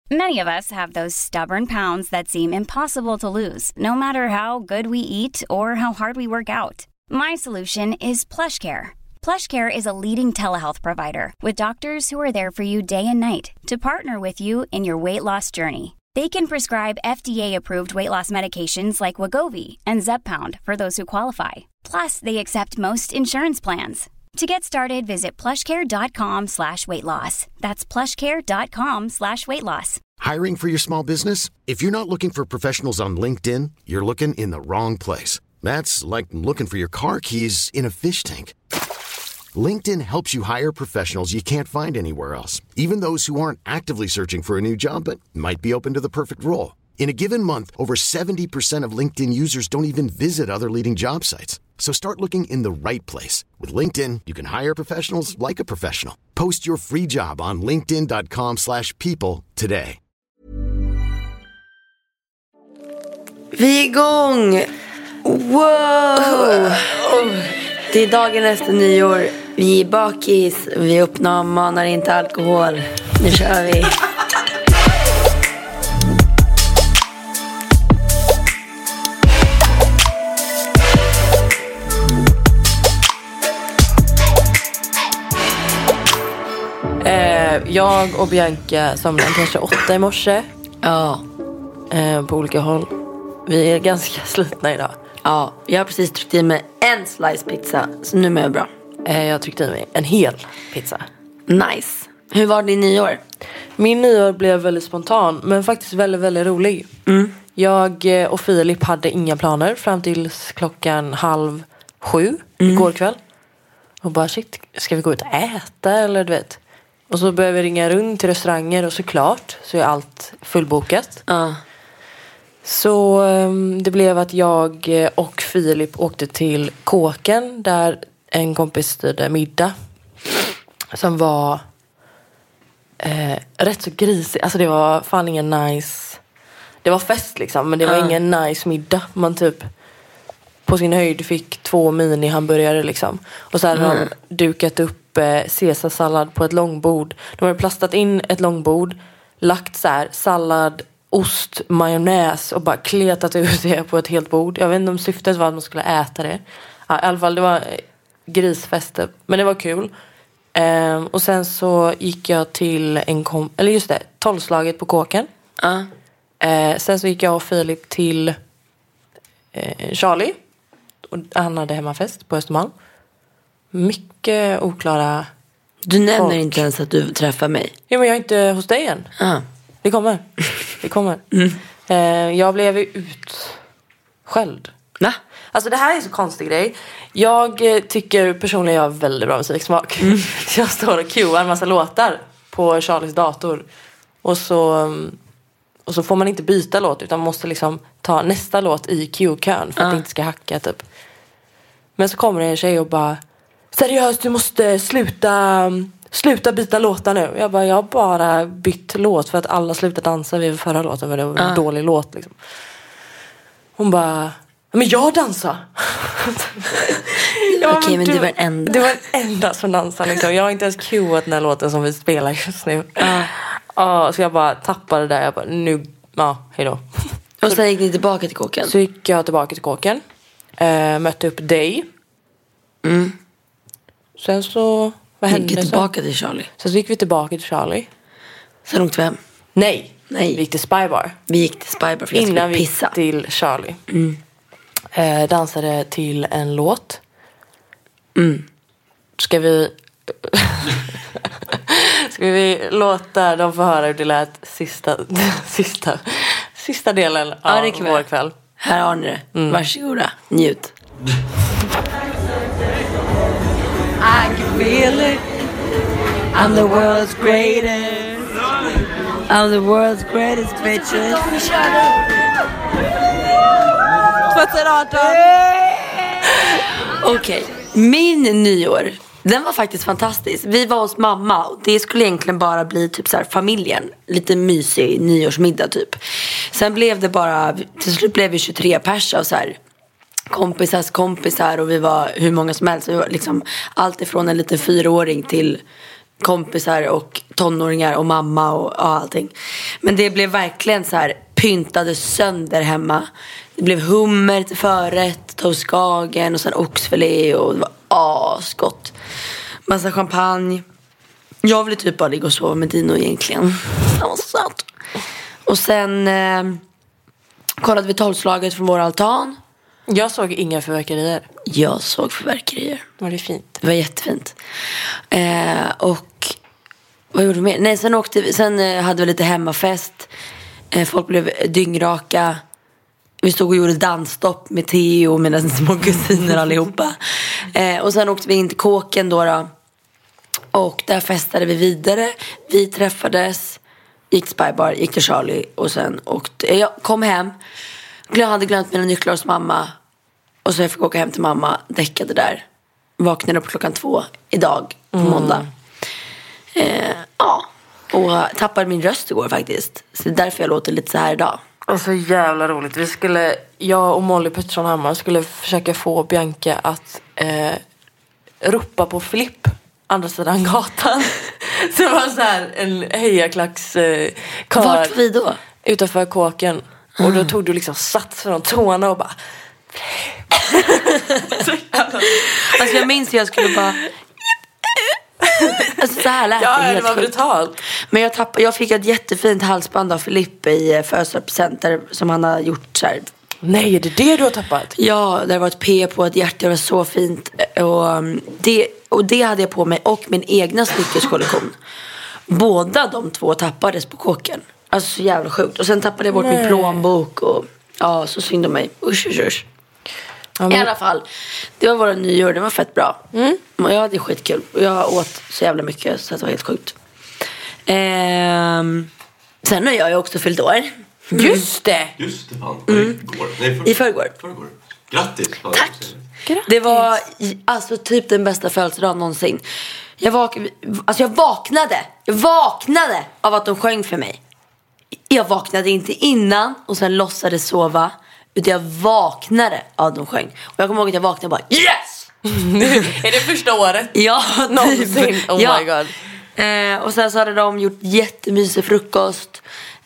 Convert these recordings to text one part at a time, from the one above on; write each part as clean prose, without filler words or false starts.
Many of us have those stubborn pounds that seem impossible to lose, no matter how good we eat or how hard we work out. My solution is PlushCare. PlushCare is a leading telehealth provider with doctors who are there for you day and night to partner with you in your weight loss journey. They can prescribe FDA-approved weight loss medications like Wegovy and Zepbound for those who qualify. Plus, they accept most insurance plans. To get started, visit plushcare.com/weightloss. That's plushcare.com/weightloss. Hiring for your small business? If you're not looking for professionals on LinkedIn, you're looking in the wrong place. That's like looking for your car keys in a fish tank. LinkedIn helps you hire professionals you can't find anywhere else, even those who aren't actively searching for a new job but might be open to the perfect role. In a given month, over 70% of LinkedIn users don't even visit other leading job sites. So start looking in the right place. With LinkedIn, you can hire professionals like a professional. Post your free job on linkedin.com/people today. Vi är igång! Wow! Det är dagen efter nyår. Vi är bakis. Vi uppmanar inte alkohol. Nu kör vi. Jag och Bianca somnade kanske 8 i morse. Ja. På olika håll. Vi är ganska slitna idag. Ja, jag har precis tryckt i mig en slice pizza. Så nu är jag bra. Jag tryckte i mig en hel pizza. Nice. Hur var din nyår? Min nyår blev väldigt spontan, men faktiskt väldigt, väldigt rolig. Jag och Filip hade inga planer fram till klockan 6:30 igår kväll. Och bara shit, ska vi gå ut och äta eller du vet? Och så började vi ringa runt till restauranger och såklart så är allt fullbokat. Så det blev att jag och Filip åkte till Kåken där en kompis styrde middag. Som var rätt så grisig. Alltså det var fan ingen nice. Det var fest liksom, men det var ingen nice middag. Man typ på sin höjd fick 2 mini-hamburgare liksom. Och så hade de dukat upp caesarsallad på ett långbord. De hade plastat in ett långbord, lagt så här sallad, ost, majonnäs och bara kletat ut det på ett helt bord. Jag vet inte om syftet var att man skulle äta det. Ja, i alla fall, det var grisfest. Men det var kul. Och sen så gick jag till eller just det, 12-slaget på Kåken. Sen så gick jag och Filip till Charlie. Och han hade hemmafest på Östermalm. Mycket oklara. Du nämner inte ens att du träffar mig. Ja, men jag är inte hos dig än. Det kommer. Jag blev utskälld. Va? Alltså det här är en så konstig grej. Jag tycker personligen jag har väldigt bra musiksmak. Så jag står och cuear en massa låtar på Charlies dator. Och så får man inte byta låt, utan man måste liksom ta nästa låt i cue-kön för att det inte ska hacka typ. Men så kommer det en tjej och bara: seriöst, du måste sluta byta låtar nu. Jag har bara bytt låt för att alla slutade dansa vid förra låten, för det var en dålig låt liksom. Hon bara: men jag dansar. Okej, men du var en enda. Det var en enda som dansade liksom. Jag har inte ens cueat den här låten som vi spelar just nu. Så jag bara tappade det där. Jag bara, nu, hejdå. Och sen gick ni tillbaka till Kåken? Så gick jag tillbaka till Kåken. Mötte upp dig. Sen så, vad hände? Gick tillbaka till Charlie? Sen så gick vi tillbaka till Charlie. Sen åkte vi hem? Nej. Vi gick till Spybar. Vi gick till Spybar för jag skulle pissa. Innan vi gick till Charlie. Dansade till en låt. Ska vi låta dem få höra hur det lät sista delen av vår kväll? Här har ni det. Varsågoda, njut. I can feel it. I'm the world's greatest. I'm the world's greatest bitches. 2018. Okej, min nyår, den var faktiskt fantastisk. Vi var hos mamma och det skulle egentligen bara bli typ så här familjen, lite mysig nyårsmiddag typ. Sen blev det bara, till slut blev vi 23 pers och så här kompisar och vi var hur många som helst. Vi var liksom allt ifrån en liten 4-åring till kompisar och tonåringar och mamma och allting. Men det blev verkligen så här pyntade sönder hemma. Det blev hummer till förrätt, toastskagen och sen oxfilé och det var asgott. Massa champagne. Jag ville typ bara ligga och sova med Dino egentligen. Han var så söt. Och sen kollade vi 12-slaget från vår altan. Jag såg inga fyrverkerier. Jag såg fyrverkerier. Var det fint? Det var jättefint. Och vad gjorde vi mer? Nej, sen hade vi lite hemmafest. Folk blev dyngraka. Vi stod och gjorde dansstopp med Theo och mina små kusiner allihopa. Och sen åkte vi in till kåken då. Och där festade vi vidare. Vi träffades, gick till Spybar, gick till Charlie. Och sen jag kom hem. Jag hade glömt mina nycklar hos mamma. Och så jag fick åka hem till mamma, däckade där. Vaknade upp 2:00 idag, på måndag. Ja, och tappade min röst igår faktiskt. Så det är därför jag låter lite så här idag. Och så jävla roligt. Jag och Molly Pettersson Hammar skulle försöka få Bianca att ropa på Filipp andra sidan gatan. Så det var så här en hejaklacks kar. Vart vi då? Utanför kåken. Och då tog du liksom sats från tårna och bara... Alltså jag minns att jag skulle bara... Alltså så här lät det var brutalt. Men jag fick ett jättefint halsband av Filipp i födelsedagspresent som han har gjort så här. Nej, är det du har tappat? Ja, det var ett P på ett hjärta. Det var så fint. Och det hade jag på mig. Och min egna snickerskollektion. Båda de två tappades på kåken. Alltså så jävla sjukt. Och sen tappade jag bort min plånbok. Och ja, så synd om mig. Usch. I alla fall, det var våra nyår. Det var fett bra. Och jag hade skitkul. Och jag åt så jävla mycket så det var helt sjukt. Sen har jag också fyllt år. Just det, fan. I förrgår. Grattis. Tack. Det var alltså typ den bästa födelsedagen någonsin. Jag vaknade av att de sjöng för mig. Jag vaknade inte innan och sen låtsades sova. Utan jag vaknade av att de sjöng. Och jag kommer ihåg att jag vaknade och bara yes! Är det första året? Ja, någonsin. Oh my god. Och sen så hade de gjort jättemysig frukost.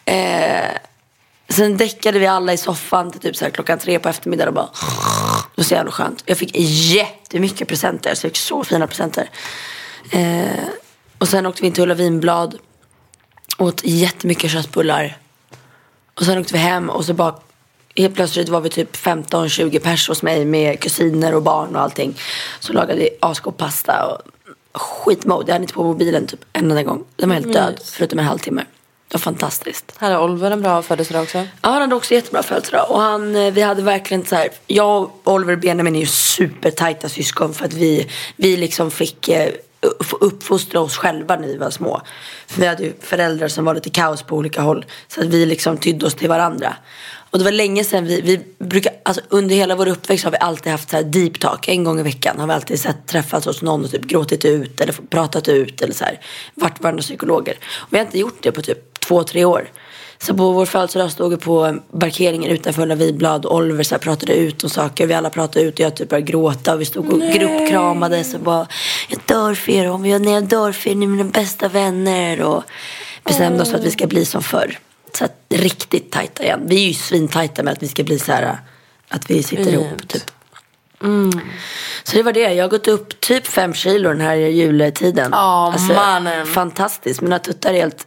Sen däckade vi alla i soffan till typ så här 3:00 på eftermiddagen och bara... Det var så jävla skönt. Jag fick jättemycket presenter. Så jag fick så fina presenter. Och sen åkte vi in till Ulla Vinblad. Åt jättemycket köttbullar. Och sen åkte vi hem och så bara... Helt plötsligt var vi typ 15-20 pers hos mig med kusiner och barn och allting. Så lagade vi asgod pasta och skitmode. Jag hade inte på mobilen typ en enda gång. Den var helt död förutom en halvtimme. Det var fantastiskt. Hade Oliver en bra födelsedag också? Ja, han hade också jättebra födelsedag. Och vi hade verkligen så här... Jag och Oliver Benjamin är ju supertajta syskon. För att vi liksom fick uppfostra oss själva när vi var små. För vi hade ju föräldrar som var lite kaos på olika håll. Så att vi liksom tydde oss till varandra. Och det var länge sedan vi brukar, alltså under hela vår uppväxt har vi alltid haft så här deep talk. En gång i veckan har vi alltid träffats hos någon och typ gråtit ut eller pratat ut eller så här, varit varandra psykologer. Och vi har inte gjort det på typ 2-3 år. Så på vår födelsedag stod vi på parkeringen utanför Ulla Vinblad och Oliver så här pratade ut om saker. Vi alla pratade ut och jag typ började gråta och vi stod och gruppkramades och bara, jag dör för er och jag dör för er, ni är mina bästa vänner och bestämde oss för att vi ska bli som förr. Så att riktigt tajta igen. Vi är ju svintajta med att vi ska bli så här, att vi sitter ihop typ. Så det var det. Jag har gått upp typ 5 kilo den här juletiden. Mannen. Fantastiskt. Mina tuttar är helt...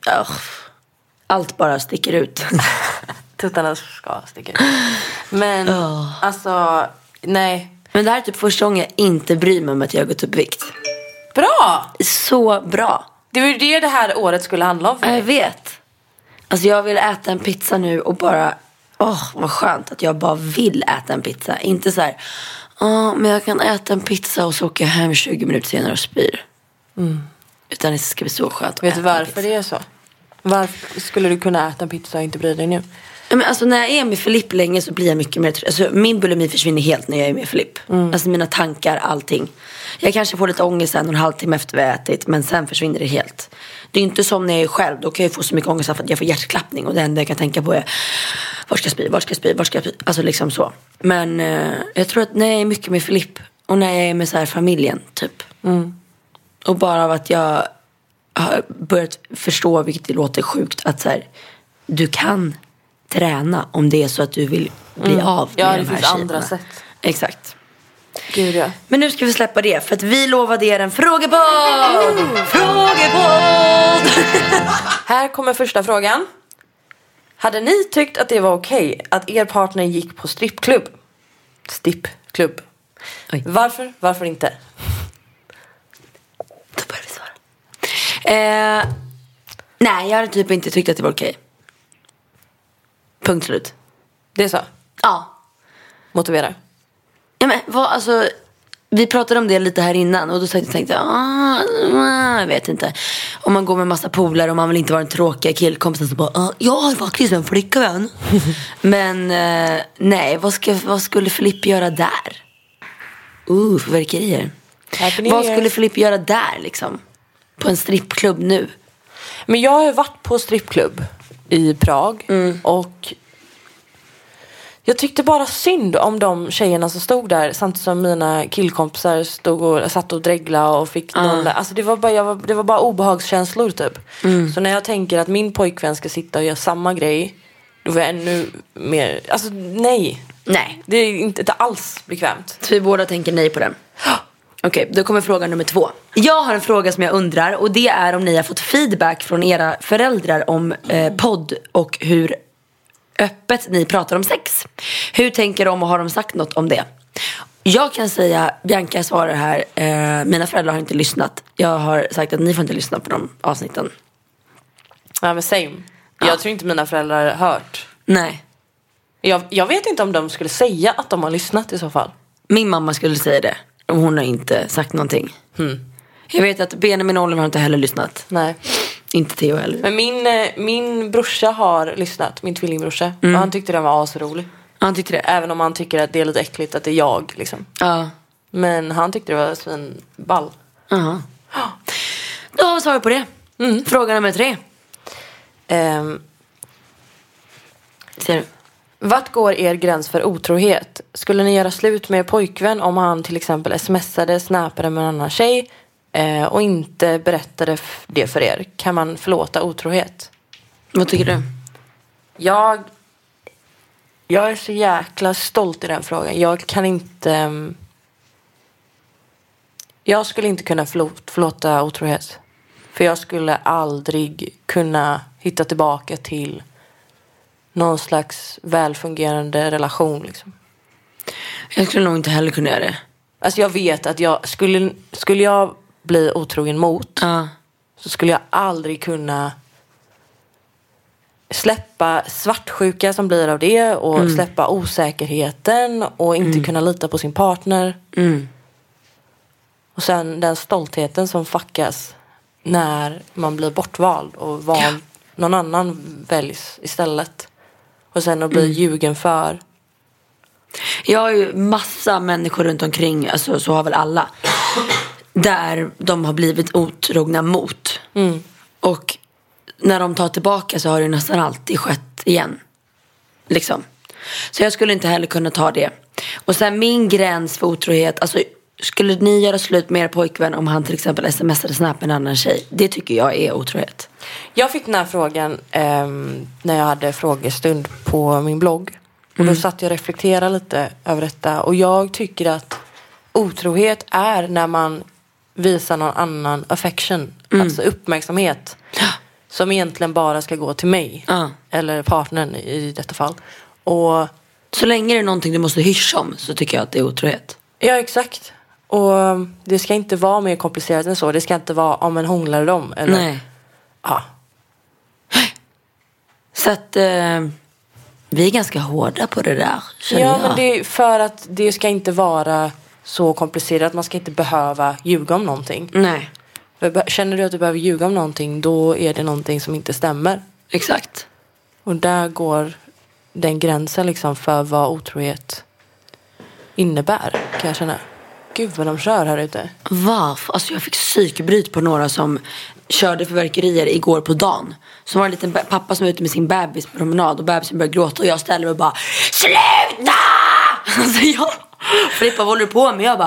allt bara sticker ut. Tuttarna ska sticka ut. Men alltså, nej. Men det här är typ första gången jag inte bryr mig om att jag har gått upp vikt. Bra! Så bra. Det var ju det här året skulle handla om för dig. Jag vet. Alltså jag vill äta en pizza nu och bara... vad skönt att jag bara vill äta en pizza. Inte så här... men jag kan äta en pizza och så åker jag hem 20 minuter senare och spyr. Utan det ska bli så skönt. Vet du varför det är så? Varför skulle du kunna äta en pizza och inte bry dig nu? Men alltså när jag är med Filipp länge så blir jag mycket mer... Alltså min bulimi försvinner helt när jag är med Filipp. Alltså mina tankar, allting. Jag kanske får lite ångest 1,5 timme efter vi har ätit. Men sen försvinner det helt. Det är inte som när jag är själv. Då kan jag få så mycket ångest för att jag får hjärtklappning. Och det enda jag kan tänka på är... Var ska jag spy? Alltså liksom så. Men jag tror att när jag är mycket med Filipp. Och när jag är med så här familjen typ. Och bara av att jag har börjat förstå, vilket det låter sjukt, att så här, du kan träna om det är så att du vill bli av med ja, de det här finns tjejerna. andra sätt. Exakt. Gud, ja. Men nu ska vi släppa det, för att vi lovade er en frågepodd. Frågepodd. Här kommer första frågan. Hade ni tyckt att det var okej att er partner gick på strippklubb? Stippklubb. Oj. Varför inte? Då börjar vi svara. Nej, jag hade typ inte tyckt att det var okej. Punkt slut. Det är så? Ja. Motivera. Ja, men alltså, vi pratade om det lite här innan. Och då tänkte jag, jag vet inte. Om man går med massa polare och man vill inte vara en tråkiga killkompisen, så bara, jag har faktiskt en flickvän. Men nej, vad skulle Filippa göra där? Förverkerier. Vad skulle Filippa göra där liksom? På en strippklubb nu? Men jag har varit på strippklubb i Prag. Och jag tyckte bara synd om de tjejerna som stod där, samtidigt som mina killkompisar stod och satt och dreglade och fick alltså det var bara obehagskänslor typ. Så när jag tänker att min pojkvän ska sitta och göra samma grej, då var jag ännu mer, alltså nej. Det är inte alls bekvämt. Så vi båda tänker nej på den. Okej, då kommer fråga nummer 2. Jag har en fråga som jag undrar, och det är om ni har fått feedback från era föräldrar om podd och hur öppet ni pratar om sex. Hur tänker de och har de sagt något om det? Jag kan säga, Bianca svarar här, mina föräldrar har inte lyssnat. Jag har sagt att ni får inte lyssna på de avsnitten. Ja, men same. Jag tror inte mina föräldrar har hört. Nej. Jag vet inte om de skulle säga att de har lyssnat i så fall. Min mamma skulle säga det, och hon har inte sagt någonting. Jag vet att Benjamin och Oliver har inte heller lyssnat. Nej. Inte Theo heller. Men min brorsa har lyssnat, min tvillingbrorsa. Och han tyckte den var asrolig. Han tyckte det. Även om han tycker att det är lite äckligt att det är jag liksom. Ja. Men han tyckte det var svinball. Då har vi svarat på det. Fråga nummer 3. Ser du? Vart går er gräns för otrohet? Skulle ni göra slut med pojkvän om han till exempel smsade, snappade med en annan tjej och inte berättade det för er? Kan man förlåta otrohet? Vad tycker du? Jag är så jäkla stolt i den frågan. Jag skulle inte kunna förlåta otrohet. För jag skulle aldrig kunna hitta tillbaka till någon slags välfungerande relation liksom. Jag skulle nog inte heller kunna göra det. Alltså jag vet att jag skulle jag bli otrogen mot, så skulle jag aldrig kunna släppa svartsjuka som blir av det, och släppa osäkerheten och inte kunna lita på sin partner. Och sen den stoltheten som fuckas när man blir bortvald och någon annan väljs istället. Och sen att bli ljugen för. Jag har ju massa människor runt omkring, alltså så har väl alla, där de har blivit otrogna mot. Och när de tar tillbaka så har det nästan alltid skett igen. Liksom. Så jag skulle inte heller kunna ta det. Och sen min gräns för otrohet, alltså skulle ni göra slut med er pojkvän om han till exempel smsade snabbt med en annan tjej? Det tycker jag är otrohet. Jag fick den här frågan när jag hade frågestund på min blogg. Och då satt jag och reflekterade lite över detta. Och jag tycker att otrohet är när man visar någon annan affection. Alltså uppmärksamhet. Som egentligen bara ska gå till mig. Eller partnern i detta fall. Och så länge det är någonting du måste hyscha om, så tycker jag att det är otrohet. Ja, exakt. Och det ska inte vara mer komplicerat än så. Det ska inte vara om en hånglar dem. Eller... Nej. Ja. Så att vi är ganska hårda på det där, känner jag. Men det är för att det ska inte vara så komplicerat. Man ska inte behöva ljuga om någonting. Nej. Känner du att du behöver ljuga om någonting, då är det någonting som inte stämmer. Exakt. Och där går den gränsen liksom för vad otrohet innebär, kan jag känna. Gud vad de kör här ute. Varför? Alltså jag fick psykbryt på några som körde förverkerier igår på dagen. Som var en liten pappa som var ute med sin bebis på promenad, och bebisen började gråta, och jag ställde mig och bara, sluta! Alltså Filippa, vad håller du på med? Jag bara,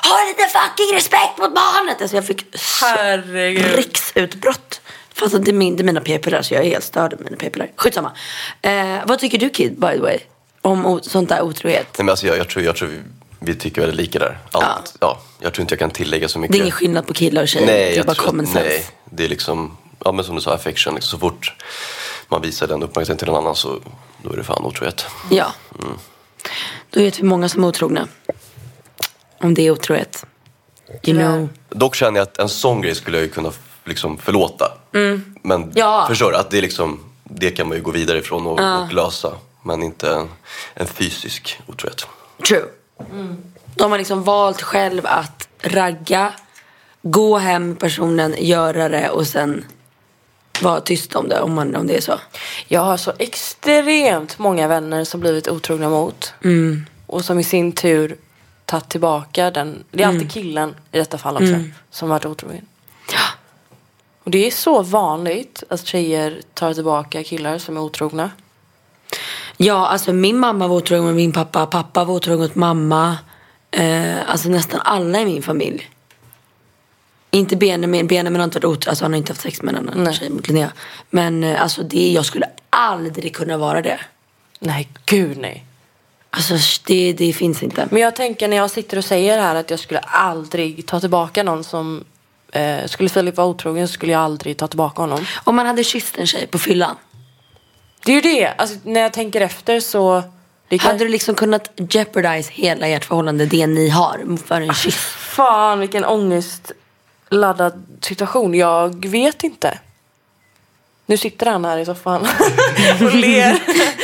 ha lite fucking respekt mot barnet. Alltså jag fick riksutbrott. Fast att det är mina p-piller, så jag är helt störd med mina p-piller. Skitsamma. Vad tycker du, Kid, by the way, om sånt där otrohet? Nej, men alltså, jag tror vi tycker väldigt lika där. Allt, jag tror inte jag kan tillägga så mycket. Det är ingen skillnad på killar och tjejer. Nej, det är bara common sense. Nej, det är liksom, ja, men som du sa, affection. Liksom, så fort man visar den uppmärksamheten till en annan, så då är det fan otrohet. Ja. Då vet vi många som är otrogna. Om det är otrohet. You know. Dock känner jag att en sån grej skulle jag ju kunna liksom förlåta. Men förstår att det är liksom, det kan man ju gå vidare ifrån och lösa. Men inte en fysisk otrohet. True. Då har man liksom valt själv att ragga, gå hem med personen, göra det och sen vara tyst om det, om det är så. Jag har så extremt många vänner som blivit otrogna mot. Och som i sin tur tagit tillbaka den. Det är alltid killen i detta fall också som varit otrogen. Ja. Och det är så vanligt att tjejer tar tillbaka killar som är otrogna. Ja, alltså min mamma var otrogen med min pappa. Pappa var otrogen mot mamma. Alltså nästan alla i min familj. Inte Benjamin har inte varit otrogen. Alltså han har inte haft sex med en annan tjej mot Linnea. Men alltså jag skulle aldrig kunna vara det. Nej, gud nej. Alltså det finns inte. Men jag tänker när jag sitter och säger här att jag skulle aldrig ta tillbaka någon som skulle Filip vara otrogen, så skulle jag aldrig ta tillbaka honom. Om man hade kysst en tjej på fyllan. Det är ju det. Alltså när jag tänker efter så hade du liksom kunnat jeopardize hela ert förhållande, det ni har, för en kyss? Fan, vilken ångestladdad situation. Jag vet inte. Nu sitter han här i soffan och ler.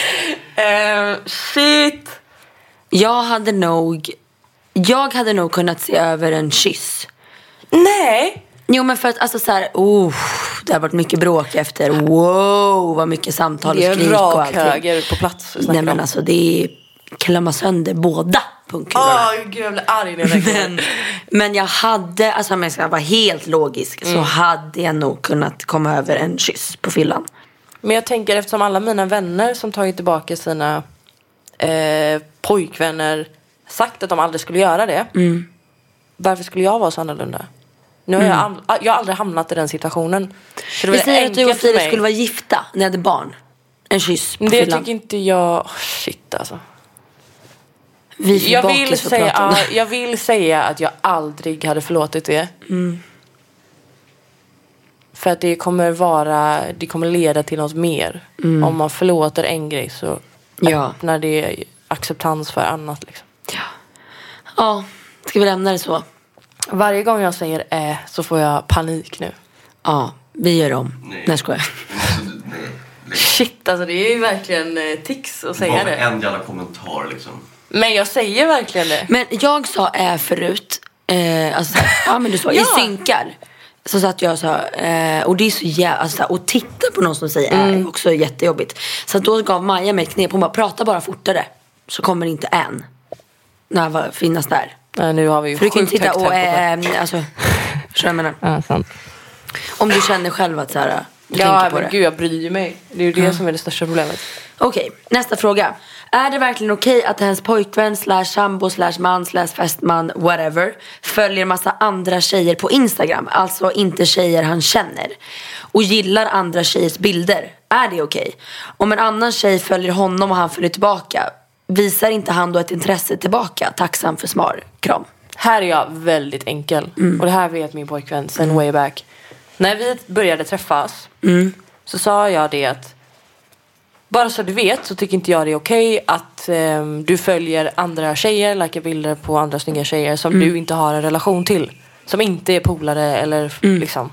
Shit. Jag hade nog kunnat se över en kyss. Nej. Jo, men för att alltså så här, det har varit mycket bråk efter. Wow, vad mycket samtal och skrik och allting. Det är rak höger på plats. Nej, men alltså det är klämma sönder båda punkterna. Gud, jag blir arg när men jag hade, alltså om jag ska vara helt logisk, så hade jag nog kunnat komma över en kyss på fyllan. Men jag tänker, eftersom alla mina vänner som tagit tillbaka sina pojkvänner sagt att de aldrig skulle göra det. Varför skulle jag vara så annorlunda? Nu har jag har aldrig hamnat i den situationen. Så det säger att du och Filip skulle vara gifta när jag hade barn. En kyss på fyllan. Det tycker inte jag. Shit alltså. Jag vill säga att jag aldrig hade förlåtit det. För att det kommer leda till något mer. Om man förlåter en grej så öppnar det acceptans för annat liksom. Ja, ska vi lämna det så? Varje gång jag säger så får jag panik nu. Ja, vi gör om. Nej, ska jag. Shit, alltså det är ju verkligen tics att säga det. En jävla kommentar liksom. Men jag säger verkligen det. Men jag sa förut. Alltså, ja, men du sa i synkar. Så satt jag så och det är så jävla alltså, och titta på någon som säger är också jättejobbigt. Så då gav Maja mig ett knep. Hon bara, prata bara fortare, så kommer inte en när jag finnas där. Nej, nu har vi ju. För du kan inte sitta och alltså, förstår jag menar? Ja, sant. Om du känner själv att så här, ja, men gud, jag bryr mig. Det är ju det som är det största problemet. Okej, nästa fråga. Är det verkligen okej att ens pojkvän /sambo /man /fästman whatever följer massa andra tjejer på Instagram, alltså inte tjejer han känner, och gillar andra tjejers bilder? Är det okej? Om en annan tjej följer honom och han följer tillbaka, visar inte han då ett intresse tillbaka? Tacksam för svar. Kram. Här är jag väldigt enkel. Och det här vet min pojkvän sen way back. När vi började träffas så sa jag det att bara så du vet så tycker inte jag det är okej att du följer andra tjejer, likar bilder på andra snygga tjejer som du inte har en relation till, som inte är polare eller liksom.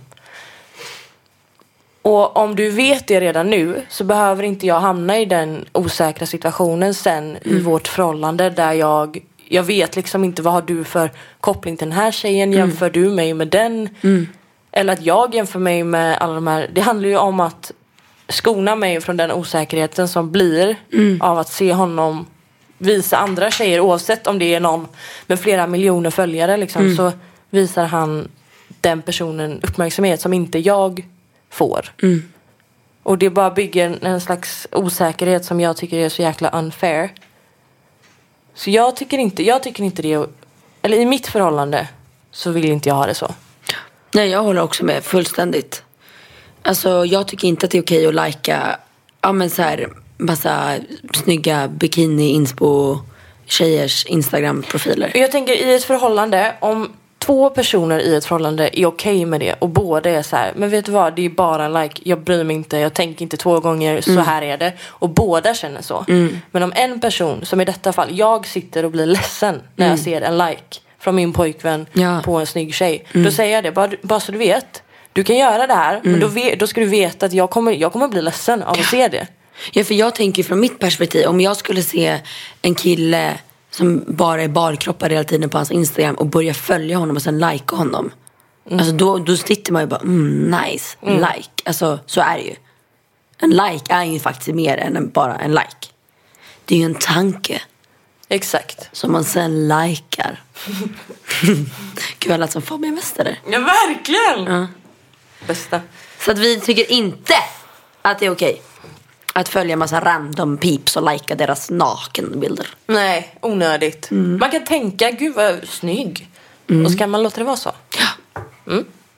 Och om du vet det redan nu så behöver inte jag hamna i den osäkra situationen sen i vårt förhållande där jag vet liksom inte vad har du för koppling till den här tjejen, jämför du mig med den eller att jag jämför mig med alla de här. Det handlar ju om att skona mig från den osäkerheten som blir av att se honom visa andra tjejer, oavsett om det är någon med flera miljoner följare liksom, så visar han den personen uppmärksamhet som inte jag får. Och det bara bygger en slags osäkerhet som jag tycker är så jäkla unfair. Så jag tycker inte det är eller i mitt förhållande så vill inte jag ha det så. Nej, jag håller också med fullständigt. Alltså jag tycker inte att det är okej att lajka så här massa snygga bikini-inspo tjejers Instagram-profiler. Jag tänker i ett förhållande, om 2 personer i ett förhållande är okej med det och båda är så här, men vet du vad, det är bara like, jag bryr mig inte, jag tänker inte 2 gånger, så här är det, och båda känner så. Men om en person, som i detta fall, jag sitter och blir ledsen när jag ser en like från min pojkvän på en snygg tjej, då säger jag det, bara så du vet, du kan göra det här, men då ska du veta att jag kommer bli ledsen av att se det. Ja, för jag tänker från mitt perspektiv, om jag skulle se en kille som bara är barkroppar hela tiden på hans Instagram och börja följa honom och sen like honom. Alltså då sitter man ju bara, nice, like. Alltså så är det ju. En like är ju faktiskt mer än bara en like. Det är ju en tanke. Exakt. Som man sen likar. Gud, jag lät som Fabian Wester. Ja, verkligen. Ja. Bästa. Så att vi tycker inte att det är okej att följa massa random peeps och lajka deras nakenbilder. Nej, onödigt. Man kan tänka, gud vad snygg. Och så kan man låta det vara så. Ja.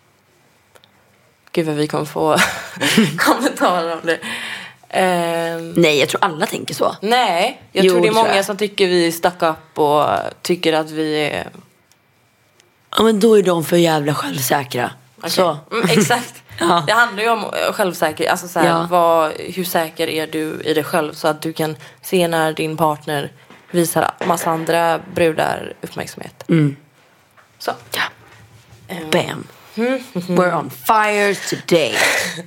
Gud vad vi kommer få kommentarer om det. Nej, jag tror alla tänker så. Nej, jag tror det är många som tycker vi är stuck up och tycker att vi är... Ja, men då är de för jävla självsäkra. Okay. Så. Exakt. Ja. Det handlar ju om självsäkerhet. Alltså så här, hur säker är du i dig själv, så att du kan se när din partner visar massa andra brudar uppmärksamhet. Så. Ja. Bam. We're on fire today.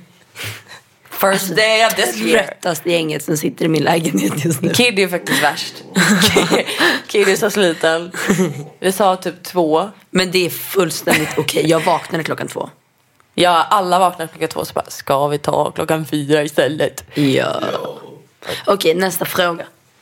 First day of this year. Tröttaste gänget som sitter i min lägenhet just nu. Kid är faktiskt värst. Kid är så sliten. Vi sa typ 2. Men det är fullständigt okej. Jag vaknade klockan 2. Ja, alla vaknade klockan 2. Så bara, ska vi ta klockan 4 istället? Ja. Okej, nästa fråga.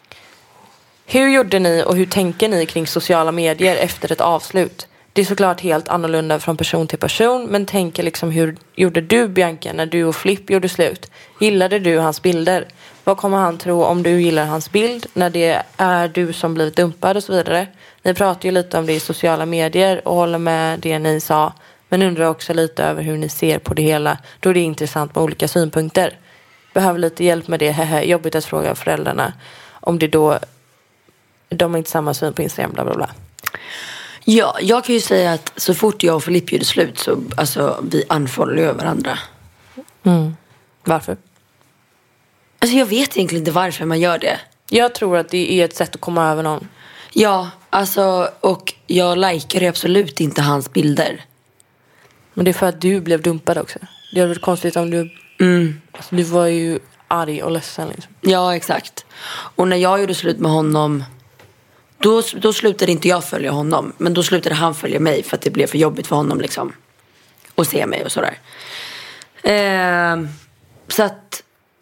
Hur gjorde ni och hur tänker ni kring sociala medier efter ett avslut? Det är såklart helt annorlunda från person till person, men tänker liksom, hur gjorde du, Bianca, när du och Flipp gjorde slut? Gillade du hans bilder? Vad kommer han tro om du gillar hans bild när det är du som blivit dumpad och så vidare? Ni pratar ju lite om det i sociala medier och håller med det ni sa, men undrar också lite över hur ni ser på det hela, då det är intressant med olika synpunkter. Behöver lite hjälp med det, jobbigt att fråga föräldrarna om det då de har inte samma syn på Instagram, bla bla bla. Ja, jag kan ju säga att så fort jag och Filipp gjorde slut så alltså, vi unfollow ju varandra. Varför? Alltså jag vet egentligen inte varför man gör det. Jag tror att det är ett sätt att komma över någon. Ja, alltså, och jag likar absolut inte hans bilder. Men det är för att du blev dumpad också. Det hade varit konstigt om du... Alltså, du var ju arg och ledsen liksom. Ja, exakt. Och när jag gjorde slut med honom, då slutade inte jag följa honom, men då slutade han följa mig för att det blev för jobbigt för honom liksom. Och se mig och sådär. Så att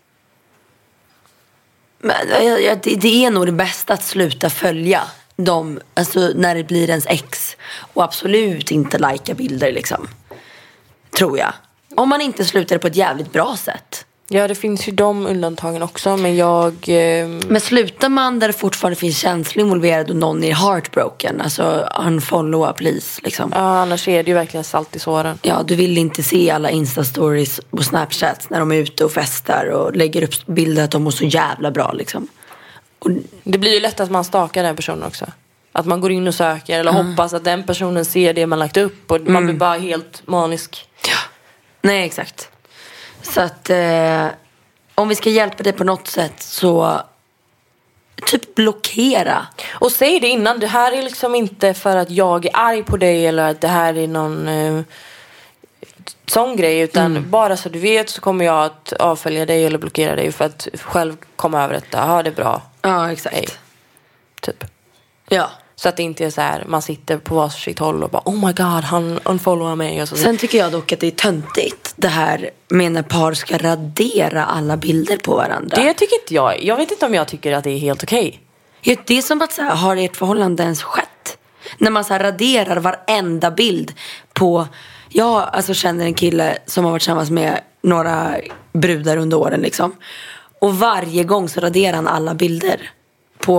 det är nog det bästa att sluta följa dem, alltså när det blir ens ex. Och absolut inte lajka bilder liksom. Tror jag. Om man inte slutar på ett jävligt bra sätt. Ja, det finns ju de undantagen också, men Men slutar man där det fortfarande finns känslor involverad och någon är heartbroken, alltså unfollowa please liksom. Ja, annars är det ju verkligen salt i såren. Ja, du vill inte se alla Insta-stories och Snapchats när de är ute och festar och lägger upp bilder att de mår så jävla bra liksom. Och det blir ju lätt att man stakar den personen också. Att man går in och söker eller hoppas att den personen ser det man lagt upp och man blir bara helt manisk. Ja, nej exakt. Så att om vi ska hjälpa dig på något sätt så typ blockera. Och säg det innan, det här är liksom inte för att jag är arg på dig eller att det här är någon sån grej, utan bara så du vet så kommer jag att avfölja dig eller blockera dig för att själv komma över detta. Ja, det är bra. Ja, exakt. Hej. Typ. Ja. Så att det inte är så här, man sitter på varsitt håll och bara oh my god, han unfollowar mig. Och så. Sen tycker jag dock att det är töntigt det här med när par ska radera alla bilder på varandra. Det tycker inte jag. Jag vet inte om jag tycker att det är helt okej. Ja, det är som att så här, har ert förhållande ens skett? När man så här raderar varenda bild på... Jag alltså känner en kille som har varit tillsammans med några brudar under åren liksom. Och varje gång så raderar han alla bilder på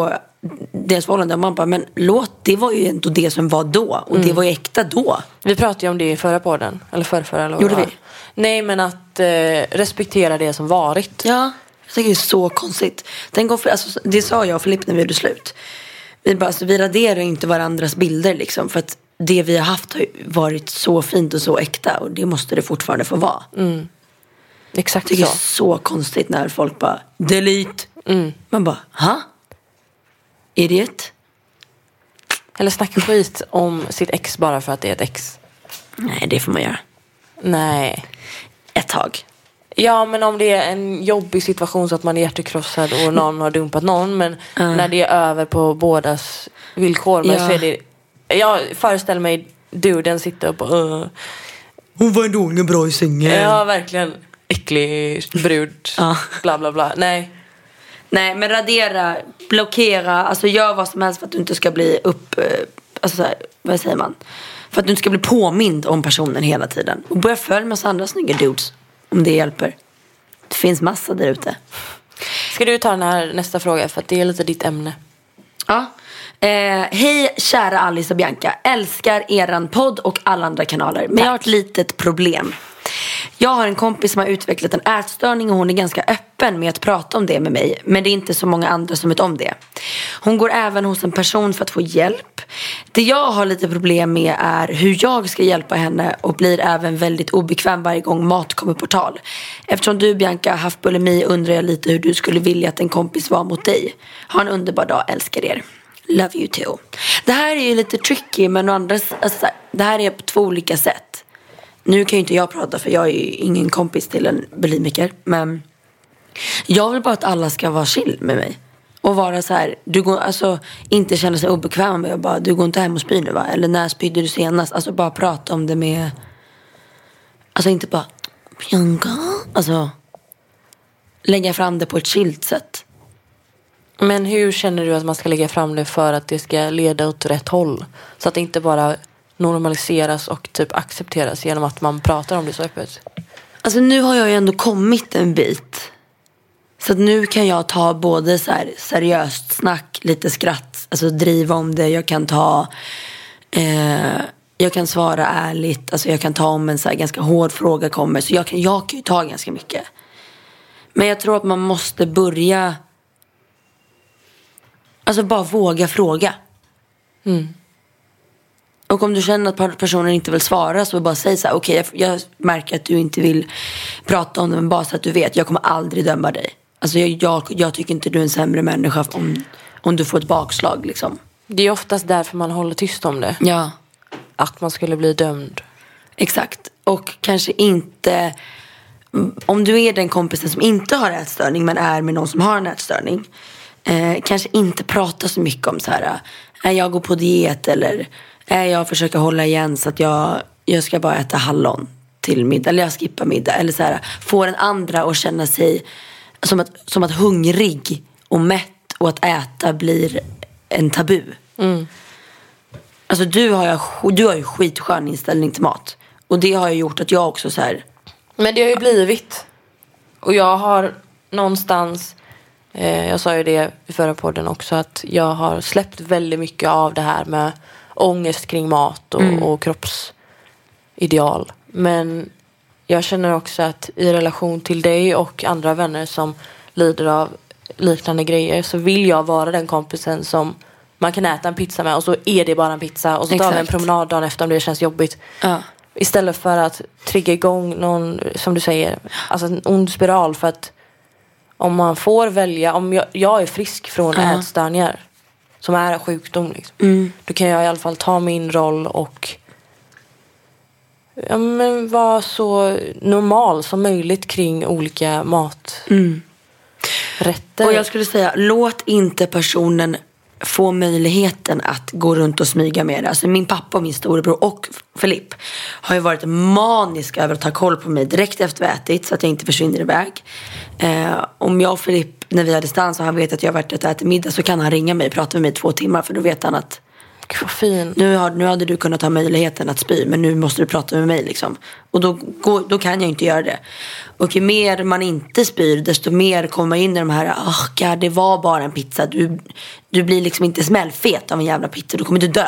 deras förhållande. Och man bara, men det var ju ändå det som var då. Och det var ju äkta då. Vi pratade ju om det i förra podden. Eller förra. Gjorde vi? Nej, men att respektera det som varit. Ja, jag tycker det är så konstigt. Alltså, det sa jag och Filip när vi gjorde slut. Vi raderar inte varandras bilder liksom. För att det vi har haft har varit så fint och så äkta. Och det måste det fortfarande få vara. Exakt så. Jag tycker det är så konstigt när folk bara delete. Man bara, ha? Idiot? Eller snacka skit om sitt ex bara för att det är ett ex. Nej, det får man göra. Nej. Ett tag. Ja, men om det är en jobbig situation så att man är hjärtekrossad och någon har dumpat någon. Men när det är över på bådas villkor. Men så är det... Jag föreställer mig den sitter och bara... Hon var ändå ingen bra i sängen. Ja, verkligen. Äcklig brud. Bla bla bla. Nej, men radera, blockera. Alltså gör vad som helst för att du inte ska bli alltså så här, vad säger man? För att du inte ska bli påmind om personen hela tiden. Och börja följa med massa andra snygga dudes. Om det hjälper. Det finns massa där ute. Ska du ta den här nästa fråga? För att det är lite ditt ämne. Ja. Hej kära Alice och Bianca. Älskar eran podd och alla andra kanaler. Men jag har ett litet problem. Jag har en kompis som har utvecklat en ätstörning och hon är ganska öppen med att prata om det med mig. Men det är inte så många andra som vet om det. Hon går även hos en person för att få hjälp. Det jag har lite problem med är hur jag ska hjälpa henne och blir även väldigt obekväm varje gång mat kommer på tal. Eftersom du Bianca har haft bulimi undrar jag lite hur du skulle vilja att en kompis var mot dig. Ha en underbar dag, älskar er. Love you too. Det här är ju lite tricky men alltså, det här är på 2 olika sätt. Nu kan ju inte jag prata för jag är ju ingen kompis till en bulimiker. Men jag vill bara att alla ska vara chill med mig. Och vara så här, alltså inte känna sig obekväm med. Jag bara, du går inte hem och spyr nu va? Eller när spydde du senast? Alltså bara prata om det med... Alltså inte bara, Bianca. Alltså lägga fram det på ett chillt sätt. Men hur känner du att man ska lägga fram det för att det ska leda åt rätt håll? Så att det inte bara normaliseras och typ accepteras genom att man pratar om det så öppet. Alltså nu har jag ju ändå kommit en bit. Så att nu kan jag ta både så här seriöst snack, lite skratt, alltså driva om det. Jag kan ta jag kan svara ärligt, alltså jag kan ta om en så här ganska hård fråga kommer. Så jag kan ju ta ganska mycket. Men jag tror att man måste börja, alltså bara våga fråga. Och om du känner att personen inte vill svara så bara säg så här, okej, jag märker att du inte vill prata om det, men bara så att du vet, jag kommer aldrig döma dig. Alltså jag tycker inte du är en sämre människa om du får ett bakslag liksom. Det är oftast därför man håller tyst om det. Ja. Att man skulle bli dömd. Exakt. Och kanske inte, om du är den kompisen som inte har ätstörning men är med någon som har en ätstörning, kanske inte prata så mycket om så här, jag går på diet eller jag försöker hålla igen så att jag ska bara äta hallon till middag. Eller jag skippar middag. Eller så här, få den andra att känna sig som att hungrig och mätt och att äta blir en tabu. Alltså du har ju skitskön inställning till mat. Och det har ju gjort att jag också så här... Men det har ju blivit. Och jag har någonstans... jag sa ju det i förra podden också, att jag har släppt väldigt mycket av det här med ångest kring mat och kroppsideal. Men jag känner också att i relation till dig och andra vänner som lider av liknande grejer, så vill jag vara den kompisen som man kan äta en pizza med och så är det bara en pizza och så tar vi en promenad dagen efter om det känns jobbigt. Istället för att trigga igång någon, som du säger, alltså en ond spiral. För att om man får välja, om jag är frisk från ätstörningar som är en sjukdom liksom, då kan jag i alla fall ta min roll och vara så normal som möjligt kring olika maträtter. Och jag skulle säga, låt inte personen få möjligheten att gå runt och smyga med det. Alltså min pappa och min storebror och Filip har ju varit maniska över att ta koll på mig direkt efter att vi ätit så att jag inte försvinner iväg. Om jag och Filip, när vi har distans och han vet att jag har varit att äta middag, så kan han ringa mig och prata med mig 2 timmar, för då vet han att Gud, vad fin. Nu hade du kunnat ha möjligheten att spy, men nu måste du prata med mig liksom. Och då kan jag inte göra det. Och ju mer man inte spyr, desto mer kommer man in i de här, God, det var bara en pizza. Du blir liksom inte smällfet av en jävla pizza, du kommer inte dö.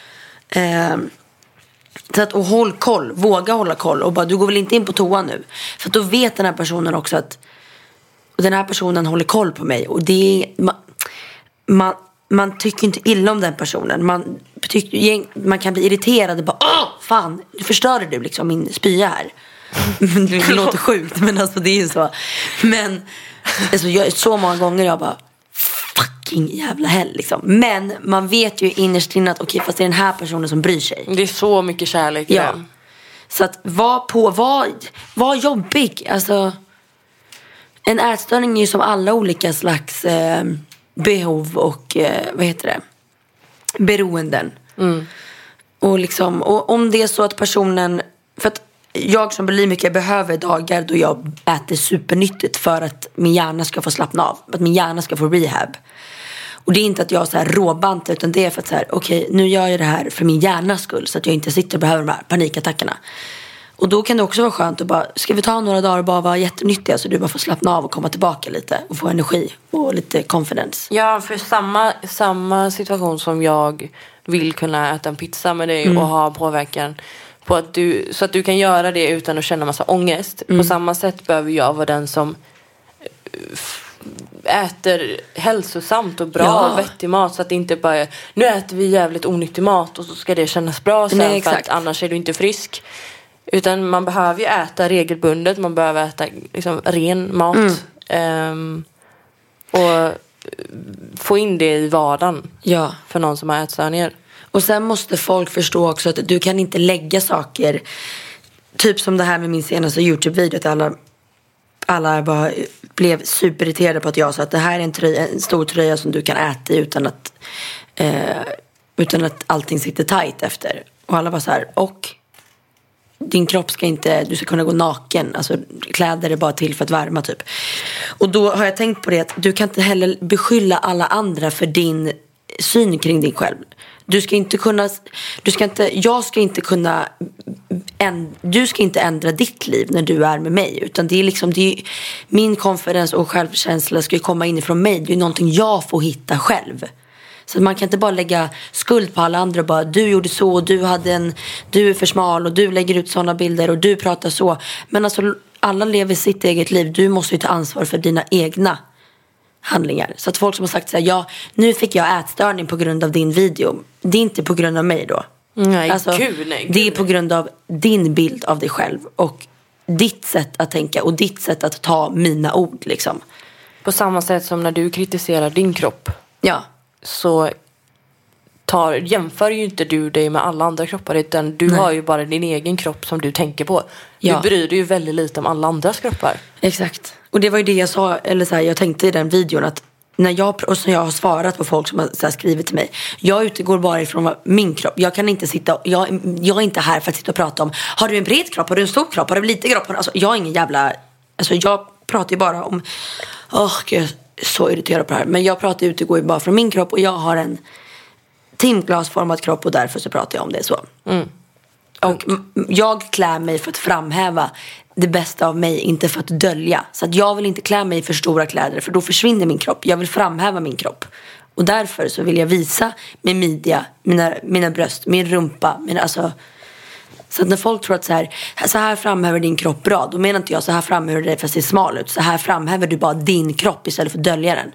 Så att, och håll koll, våga hålla koll. Och bara, du går väl inte in på toa nu. För att då vet den här personen också att den här personen håller koll på mig. Och det är man tycker inte illa om den personen. Man kan bli irriterad och bara, fan, förstörde du liksom min spya här. Det låter sjukt, men alltså det är ju så. Men alltså, så många gånger jag bara, fucking jävla hell liksom. Men man vet ju innerst inne att okej, fast det är den här personen som bryr sig. Det är så mycket kärlek. Ja. Så att var jobbig. Alltså, en ätstörning är ju som alla olika slags behov och beroenden. Och liksom, och om det är så att personen, för att jag som bulimiker behöver dagar då jag äter supernyttigt för att min hjärna ska få slappna av, att min hjärna ska få rehab. Och det är inte att jag så här råbantar, utan det är för att så här, okej, nu gör jag det här för min hjärnas skull, så att jag inte sitter och behöver de här panikattackerna. Och då kan det också vara skönt att bara, ska vi ta några dagar och bara vara jättenyttiga, så du bara får slappna av och komma tillbaka lite och få energi och lite confidence. Ja, för samma situation som jag vill kunna äta en pizza med dig och ha påverkan på att så att du kan göra det utan att känna massa ångest. På samma sätt behöver jag vara den som äter hälsosamt och bra och vettig mat, så att det inte bara är, nu äter vi jävligt onyttig mat och så ska det kännas bra sen. Nej, för att annars är du inte frisk. Utan man behöver ju äta regelbundet, man behöver äta liksom ren mat och få in det i vardagen för någon som har ätstörningar. Och sen måste folk förstå också att du kan inte lägga saker, typ som det här med min senaste YouTube-video, att alla bara blev superirriterade på att jag sa att det här är en stor tröja som du kan äta utan att allting sitter tight efter. Och alla var så här, och din kropp ska inte, du ska kunna gå naken, alltså kläder är bara till för att värma typ. Och då har jag tänkt på det, att du kan inte heller beskylla alla andra för din syn kring dig själv. Du ska inte ändra ditt liv när du är med mig, utan det är liksom, min konfidens och självkänsla ska ju komma inifrån mig. Det är någonting jag får hitta själv. Så man kan inte bara lägga skuld på alla andra och bara, du gjorde så, du är för smal och du lägger ut sådana bilder och du pratar så. Men alltså, alla lever sitt eget liv. Du måste ju ta ansvar för dina egna handlingar. Så att folk som har sagt så här, ja, nu fick jag ätstörning på grund av din video. Det är inte på grund av mig då. Nej, alltså, nej. Det är på grund av din bild av dig själv och ditt sätt att tänka och ditt sätt att ta mina ord liksom. På samma sätt som när du kritiserar din kropp. Ja. Så jämför ju inte du dig med alla andra kroppar, utan du har ju bara din egen kropp som du tänker på. Du bryr dig ju väldigt lite om alla andras kroppar. Exakt. Och det var ju det jag sa, eller så här, jag tänkte i den videon att när jag har svarat på folk som har så här skrivit till mig, jag utgår bara ifrån min kropp. Jag kan inte jag är inte här för att sitta och prata om, har du en bred kropp, har du en stor kropp, har du en liten kropp? Alltså, jag är ingen jävla, alltså jag pratar ju bara om, jag är så irriterad på det här, men jag utgår ju bara från min kropp och jag har en timglasformad kropp och därför så pratar jag om det så. Och jag klär mig för att framhäva det bästa av mig, inte för att dölja. Så att jag vill inte klä mig i för stora kläder, för då försvinner min kropp. Jag vill framhäva min kropp. Och därför så vill jag visa min midja, mina bröst, min rumpa, alltså. Så att när folk tror att så här framhäver din kropp bra, då menar inte jag så här framhäver dig för att se smal ut. Så här framhäver du bara din kropp istället för att dölja den.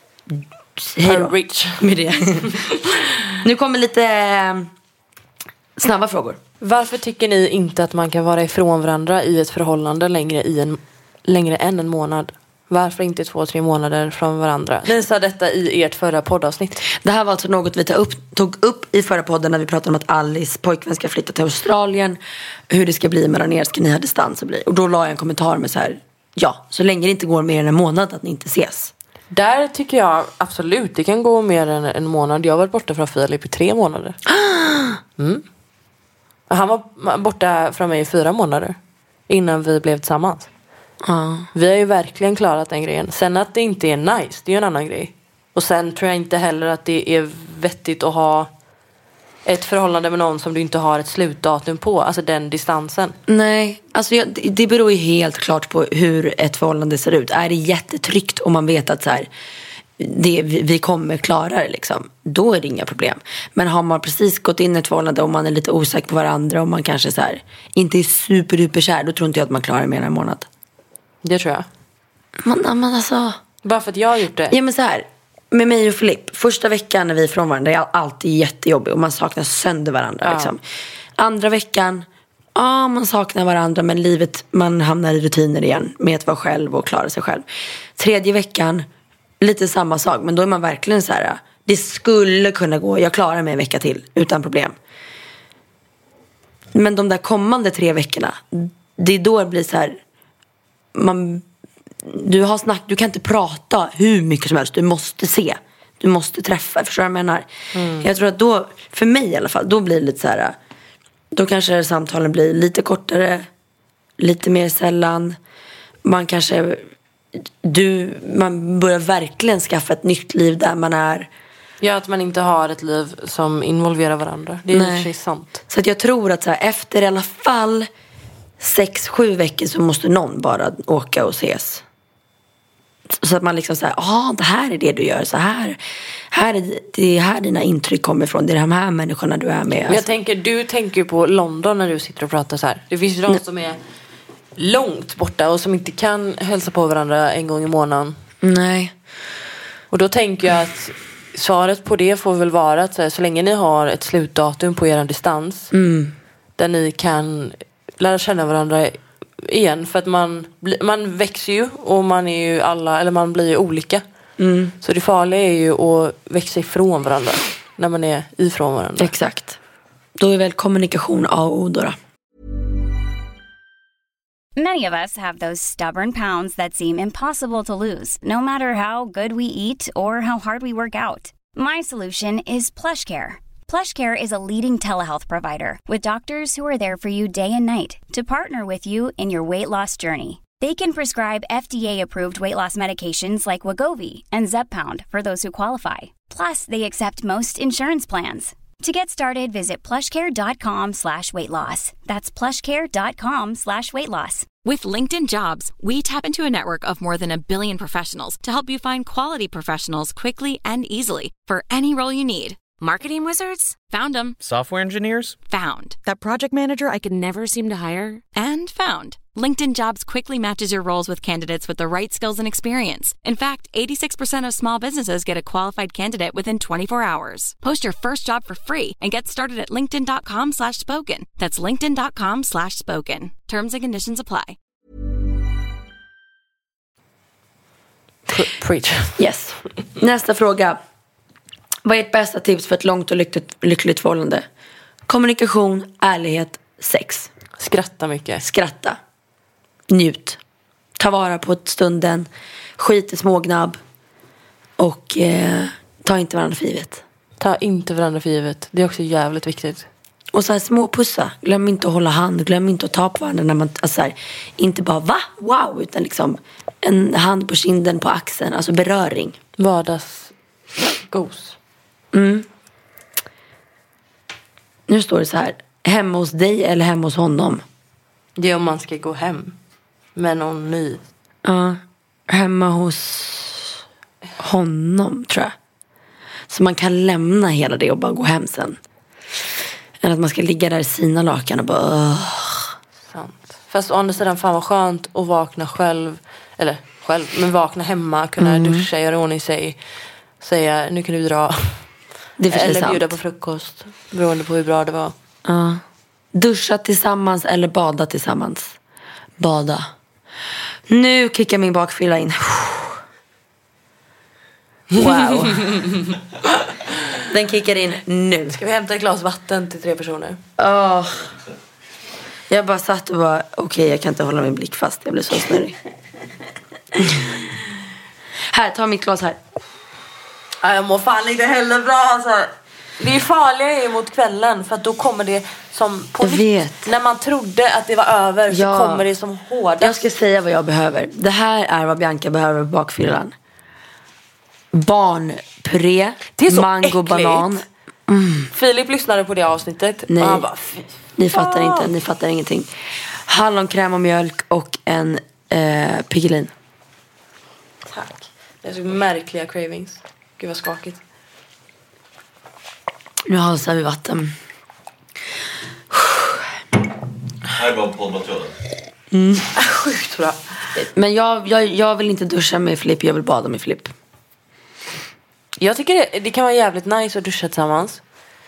Hej då med det. Nu kommer lite snabba frågor. Varför tycker ni inte att man kan vara ifrån varandra i ett förhållande längre än en månad? Varför inte 2-3 månader från varandra? Ni sa detta i ert förra poddavsnitt. Det här var alltså något vi tog upp i förra podden när vi pratade om att Alice pojkvän ska flytta till Australien. Hur det ska bli mellan er, ska ni ha distans och bli. Och då la jag en kommentar med så här, ja, så länge det inte går mer än en månad att ni inte ses. Där tycker jag absolut, det kan gå mer än en månad. Jag har varit borta från Filip i 3 månader. Han var borta från mig i 4 månader innan vi blev tillsammans. Vi har ju verkligen klarat den grejen. Sen att det inte är nice, det är ju en annan grej. Och sen tror jag inte heller att det är vettigt att ha ett förhållande med någon som du inte har ett slutdatum på. Alltså den distansen. Nej, alltså det beror ju helt klart på hur ett förhållande ser ut. Är det jättetryggt och man vet att så här, vi kommer klara det liksom, då är det inga problem. Men har man precis gått in i ett förhållande och man är lite osäker på varandra och man kanske så här, inte är superkär, då tror inte jag att man klarar det mer än en månad. Det tror jag. Men alltså... Bara för att jag har gjort det. Ja, men så här, med mig och Filip, första veckan när vi är från varandra är alltid jättejobbig och man saknar sönder varandra liksom. Andra veckan, man saknar varandra, men livet, man hamnar i rutiner igen med att vara själv och klara sig själv. Tredje veckan, lite samma sak, men då är man verkligen så här, det skulle kunna gå, jag klarar mig en vecka till utan problem. Men de där kommande 3 veckorna, det är då det blir så här, du kan inte prata hur mycket som helst. Du måste se, du måste träffa. Förstår du vad jag menar? Jag tror att då, för mig i alla fall, då blir det lite så här, då kanske samtalen blir lite kortare, lite mer sällan. Man börjar verkligen skaffa ett nytt liv där man är. Ja, att man inte har ett liv som involverar varandra. Det är ju sant. Så att jag tror att så här, efter i alla fall 6-7 veckor så måste någon bara åka och ses. Så att man liksom säger, det här är det du gör, så här det är här dina intryck kommer ifrån, det är de här människorna du är med. Men jag tänker, du tänker på London när du sitter och pratar så här. Det finns ju de som är långt borta och som inte kan hälsa på varandra en gång i månaden. Nej. Och då tänker jag att svaret på det får väl vara att så länge ni har ett slutdatum på er distans där ni kan lära känna varandra igen, för att man växer ju och man är ju alla, eller man blir ju olika. Så det farliga är ju att växa ifrån varandra när man är ifrån varandra. Exakt. Då är väl kommunikation A och O då. Many of us have those stubborn pounds that seem impossible to lose, no matter how good we eat or how hard we work out. My solution is PlushCare. PlushCare is a leading telehealth provider with doctors who are there for you day and night to partner with you in your weight loss journey. They can prescribe FDA-approved weight loss medications like Wegovy and Zepbound for those who qualify. Plus, they accept most insurance plans. To get started, visit plushcare.com/weightloss. That's plushcare.com/weightloss. With LinkedIn Jobs, we tap into a network of more than 1 billion professionals to help you find quality professionals quickly and easily for any role you need. Marketing wizards? Found them. Software engineers? Found. That project manager I could never seem to hire? And found. LinkedIn Jobs quickly matches your roles with candidates with the right skills and experience. In fact, 86% of small businesses get a qualified candidate within 24 hours. Post your first job for free and get started at linkedin.com/spoken. That's linkedin.com/spoken. Terms and conditions apply. Preach. Yes. Nästa fråga. Vad är ert bästa tips för ett långt och lyckligt förhållande? Kommunikation, ärlighet, sex. Skratta mycket. Skratta. Njut. Ta vara på stunden. Skit i smågnabb. Och ta inte varandra för givet. Ta inte varandra för givet. Det är också jävligt viktigt. Och så här små pussa. Glöm inte att hålla hand. Glöm inte att ta på varandra när man, alltså här, inte bara va? Wow. Utan liksom en hand på kinden, på axeln. Alltså beröring. Vardagsgos. Nu står det så här. Hemma hos dig eller hemma hos honom? Det är om man ska gå hem med någon ny. Ja, hemma hos honom tror jag. Så man kan lämna hela det och bara gå hem sen. Än att man ska ligga där i sina lakan och bara Sant. Fast å andra sidan, fan vad skönt att vakna själv. Eller själv, men vakna hemma. Kunna duscha, göra ordning sig. Säga, nu kan du dra. Det är eller sant. bjuda på frukost. Beroende på hur bra det var. Ja. Duscha tillsammans eller bada tillsammans. Bada. Nu kickar min bakfylla in. Wow. Den kickar in nu. Ska vi hämta ett glas vatten till 3 personer? Jag bara satt och bara okej, jag kan inte hålla min blick fast. Jag blir så snurrig. Här, ta mitt glas här. Jag mår fan inte heller bra alltså. Det är farliga mot kvällen. För att då kommer det som på nytt. När man trodde att det var över så kommer det som hårdast. Jag ska säga vad jag behöver. Det här är vad Bianca behöver på bakfyllan. Barnpuré, mango, äckligt. banan. Filip lyssnade på det avsnittet. Nej, och han bara, ni fattar ingenting. Hallonkräm och mjölk och en Piggelin. Tack. Det är så märkliga cravings. Gud vad skakigt. Nu halsar vi vatten. Här var poddmaterialen. Sjukt bra. Men jag vill inte duscha med Filip, jag vill bada med Filip. Jag tycker det kan vara jävligt nice att duscha tillsammans.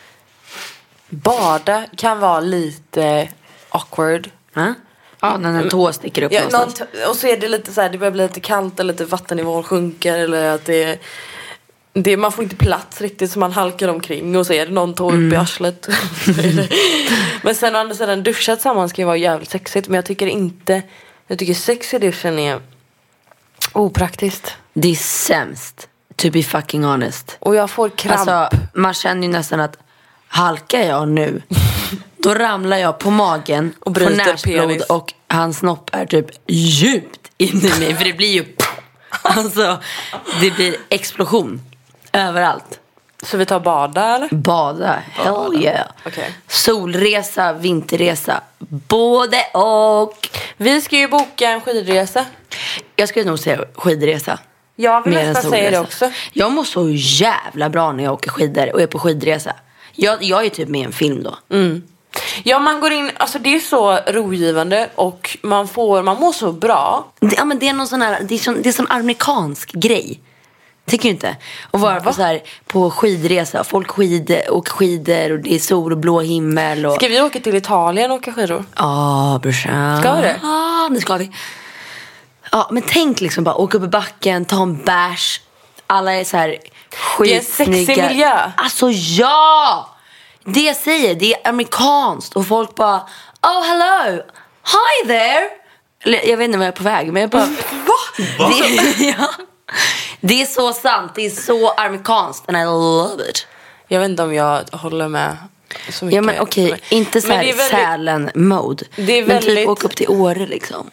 Bada kan vara lite awkward. Ja, när en tå sticker upp någonstans. Och så är det lite så här, det börjar bli lite kallt eller lite vattennivån sjunker eller att det man får inte plats riktigt så man halkar omkring och så är det någon tå upp i arslet. Men sen å andra sidan duscha tillsammans kan ju vara jävligt sexigt, men jag tycker sex i duschen är opraktiskt. Det är sämst, to be fucking honest. Och jag får kramp. Alltså, man känner ju nästan att halkar jag nu, då ramlar jag på magen och bryter näsblod penis. och hans snopp är typ djupt in i mig. För det blir ju alltså, det blir explosion överallt. Så vi tar bada eller? Bada, hell yeah. Okay. Solresa, vinterresa, både och. Vi ska ju boka en skidresa. Jag skulle nog säga skidresa. Jag vill mer än nästan säga det solresa. också. Jag mår så jävla bra när jag åker skidor och är på skidresa. Jag är typ med i en film då. Ja, man går in, alltså det är så rogivande och man mår så bra. Men det är någon sån här, det är sån amerikansk grej. Tycker du inte? Och vara på så här på skidresa, folk åker skidor och det är sol och blå himmel och... Ska vi åka till Italien och åka skidor? Ja, brorsan. Ska det? Ja, det ska vi. Ja, men tänk liksom bara åka upp i backen, ta en bärs. Alla är så här skitsnygga. Det är en sexig miljö. Alltså ja! Det jag säger, det är amerikanskt. Och folk bara, oh hello, hi there. Eller, jag vet inte var jag är på väg, men jag bara, va? Ja. Det är så sant, det är så amerikanskt. And I love it. Jag vet inte om jag håller med så mycket. Ja men okej, inte så här väldigt... Sälen-mode. Det är men väldigt... typ åka upp till Åre liksom.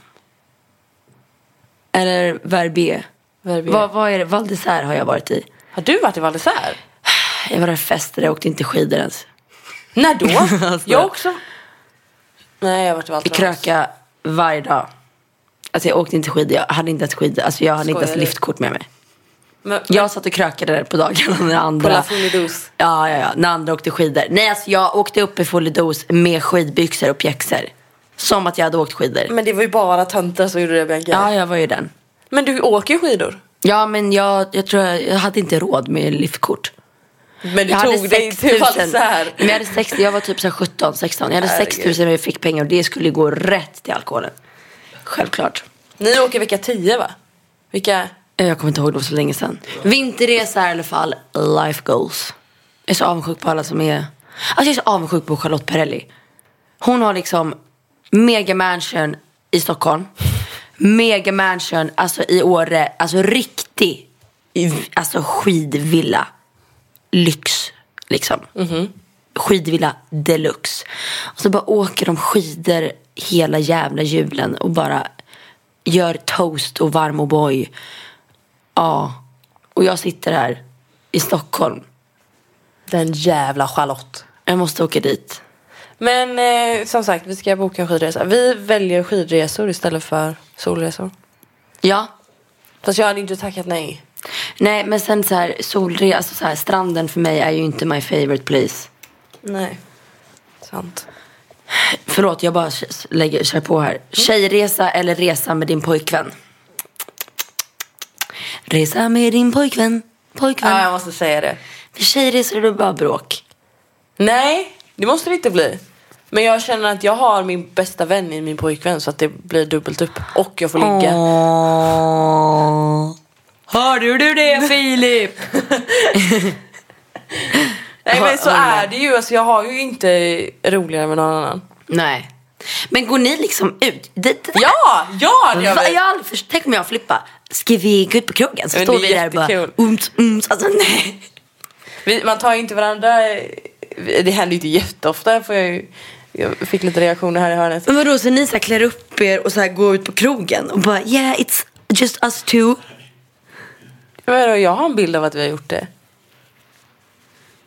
Eller Verbier. Vad är det? Val d'Isère har jag varit i. Har du varit i Val d'Isère? Jag var där fester, jag åkte inte skidor ens. När då? Alltså, jag också. Nej, jag har varit i Val i Kröka varje dag. Alltså jag åkte inte skidor, jag hade inte ens skidor. Alltså jag hade inte ens liftkort med mig. Men, jag satt och krökade där på dagarna när andra... På La Folie-Douce. Ja, när andra åkte skidor. Nej, alltså jag åkte upp i Folie-Douce med skidbyxor och pjäxor. Som att jag hade åkt skidor. Men det var ju bara tanter som gjorde det, Bianca. Ja, jag var ju den. Men du åker ju skidor. Ja, men jag tror jag hade inte råd med liftkort. Men du tog dig till Val d'Isère. Men jag var typ så 17, 16. Jag hade 6 000 när jag fick pengar och det skulle gå rätt till alkoholen. Självklart. Ni åker vecka 10 va? Vilka? Jag kommer inte ihåg, det var så länge sedan. Vinterresa är i alla fall life goals. Jag är så avundsjuk på alla som är... Alltså jag är så avundsjuk på Charlotte Perrelli. Hon har liksom mega mansion i Stockholm. Mega mansion alltså i Åre. Alltså riktig alltså skidvilla. Lyx liksom. Skidvilla deluxe. Och så bara åker de skidor hela jävla julen och bara gör toast och varm och boy. Ja. Och jag sitter här i Stockholm. Den jävla Charlotte. Jag måste åka dit. Men som sagt, vi ska boka en skidresa. Vi väljer skidresor istället för solresor. Ja. Fast jag hade inte tackat nej. Nej, men sen så här solresa, alltså så här, stranden för mig är ju inte my favorite place. Nej. Sant. Förlåt, jag bara kör på här. Tjejresa eller resa med din pojkvän? Resa med din pojkvän. Ja, jag måste säga det. För tjejresor är det bara bråk. Nej, det måste det inte bli. Men jag känner att jag har min bästa vän i min pojkvän, så att det blir dubbelt upp. Och jag får ligga. Hör du det, Filip? Nej, men så är det ju. Alltså, jag har ju inte roligare med någon annan. Nej. Men går ni liksom ut? Ja, det gör vi. Jag har aldrig tänk om jag flippar. Ska vi gå ut på krogen? Så men står vi där och bara alltså nej. Man tar ju inte varandra. Det händer ju inte jätteofta. För jag fick lite reaktioner här i hörnet. Men vadå, så ni så här klär upp er och så här går ut på krogen och bara yeah, it's just us two. Men jag har en bild av att vi har gjort det.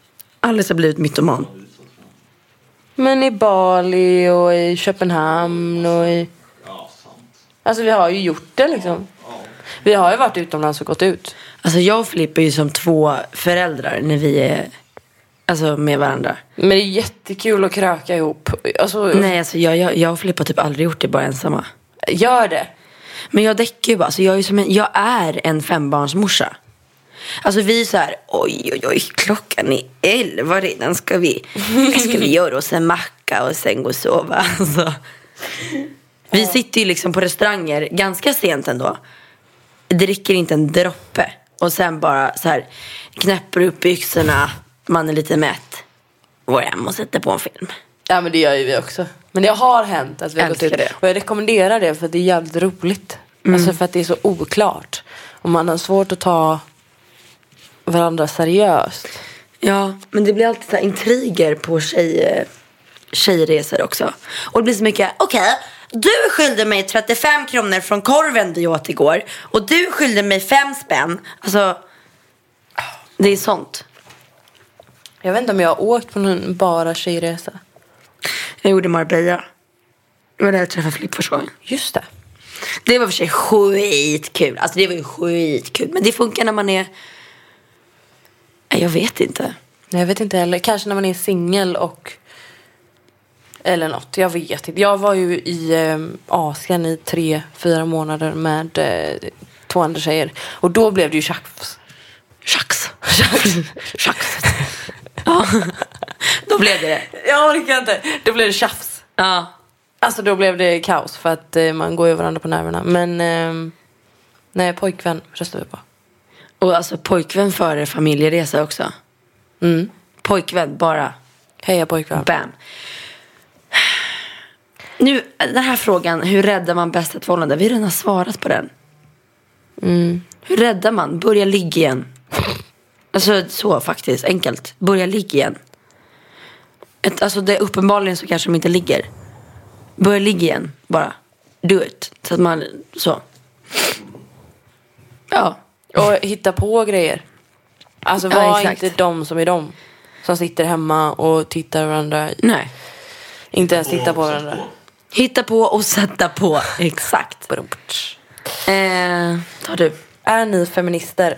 Alice har blivit mytoman. Men i Bali och i Köpenhamn och i... Alltså vi har ju gjort det liksom. Vi har ju varit utomlands och gått ut. Alltså jag och Filippa är ju som 2 föräldrar när vi är alltså med varandra. Men det är jättekul att kröka ihop. Alltså... Nej, alltså jag och Filippa har typ aldrig gjort det bara ensamma. Gör det. Men jag däcker ju bara. Alltså jag är en 5-barnsmorsa. Alltså vi är så här, oj, klockan är 11 redan. Ska vi göra oss en macka och sen gå och sova. Alltså. Vi sitter ju liksom på restauranger ganska sent ändå. Dricker inte en droppe. Och sen bara så här knäpper upp byxorna. Man är lite mätt. Går hem och sätter på en film. Ja, men det gör ju vi också. Men det har hänt att vi har gått ut. Och jag rekommenderar det för att det är jävligt roligt. Alltså för att det är så oklart. Och man har svårt att ta varandra seriöst. Ja, men det blir alltid så här intriger på tjejresor också. Och det blir så mycket, okej, du skyllde mig 35 kronor från korven du åt igår. Och du skyllde mig 5 spänn. Alltså, det är sånt. Jag vet inte om jag har åkt på någon bara tjejresa. Jag gjorde Marbella. Det var där jag träffade Flipp första gången. Just det. Det var för sig skitkul. Alltså det var ju skitkul. Men det funkar när man är... Jag vet inte. Jag vet inte heller. Kanske när man är singel och... Eller något. Jag vet inte. Jag var ju i Asien i 3-4 månader med 2 andra tjejer. Och då blev det ju tjafs. Tjafs. Ja. Då blev det. Jag orkar inte. Då blev det tjafs. Ja. Alltså då blev det kaos. För att man går ju varandra på nerverna. Men nej, pojkvän röstar vi på. Och alltså pojkvän före familjeresa också. Pojkvän bara. Heja pojkvän. Bam. Nu, den här frågan, hur räddar man bäst ett förhållande? Vi har redan svarat på den. Hur räddar man? Börja ligga igen. Alltså så faktiskt, enkelt. Börja ligga igen. Alltså det är uppenbarligen så kanske de inte ligger. Börja ligga igen, bara. Do it. Så att man, så. Ja. Och hitta på grejer. Alltså var inte de som är de. Som sitter hemma och tittar varandra. Nej. Inte ens titta på varandra. Hitta på och sätta på. Exakt. Tar du. Är ni feminister?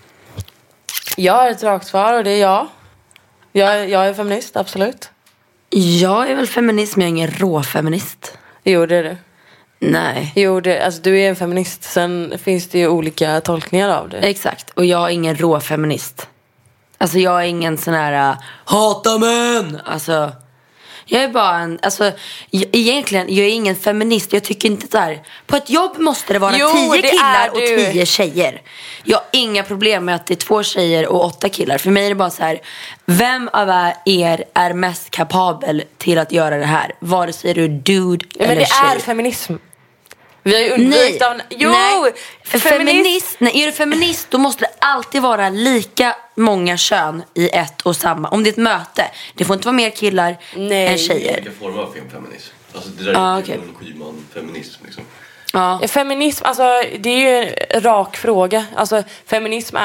Jag har ett rakt svar och det är ja. Jag är feminist, absolut. Jag är väl feminist, men jag är ingen råfeminist. Jo, det är det. Nej. Jo, alltså du är en feminist. Sen finns det ju olika tolkningar av det. Exakt, och jag är ingen råfeminist. Alltså jag är ingen sån här hata män. Alltså jag är bara en, alltså egentligen jag är ingen feminist. Jag tycker inte så här. På ett jobb måste det vara 10 killar och 10 tjejer. Jag har inga problem med att det är 2 tjejer och 8 killar. För mig är det bara så här, vem av er är mest kapabel till att göra det här? Vare sig du är dude eller men det tjej. är feminism. Vi har ju undvikit av... Jo! Nej. Feminist, är du feminist då måste det alltid vara lika många kön i ett och samma. Om det är ett möte, det får inte vara mer killar än tjejer. Vilka former av feminism? Alltså det där är inte en Schyman-feminism liksom. Ja. Feminism, alltså det är ju en rak fråga. Alltså feminism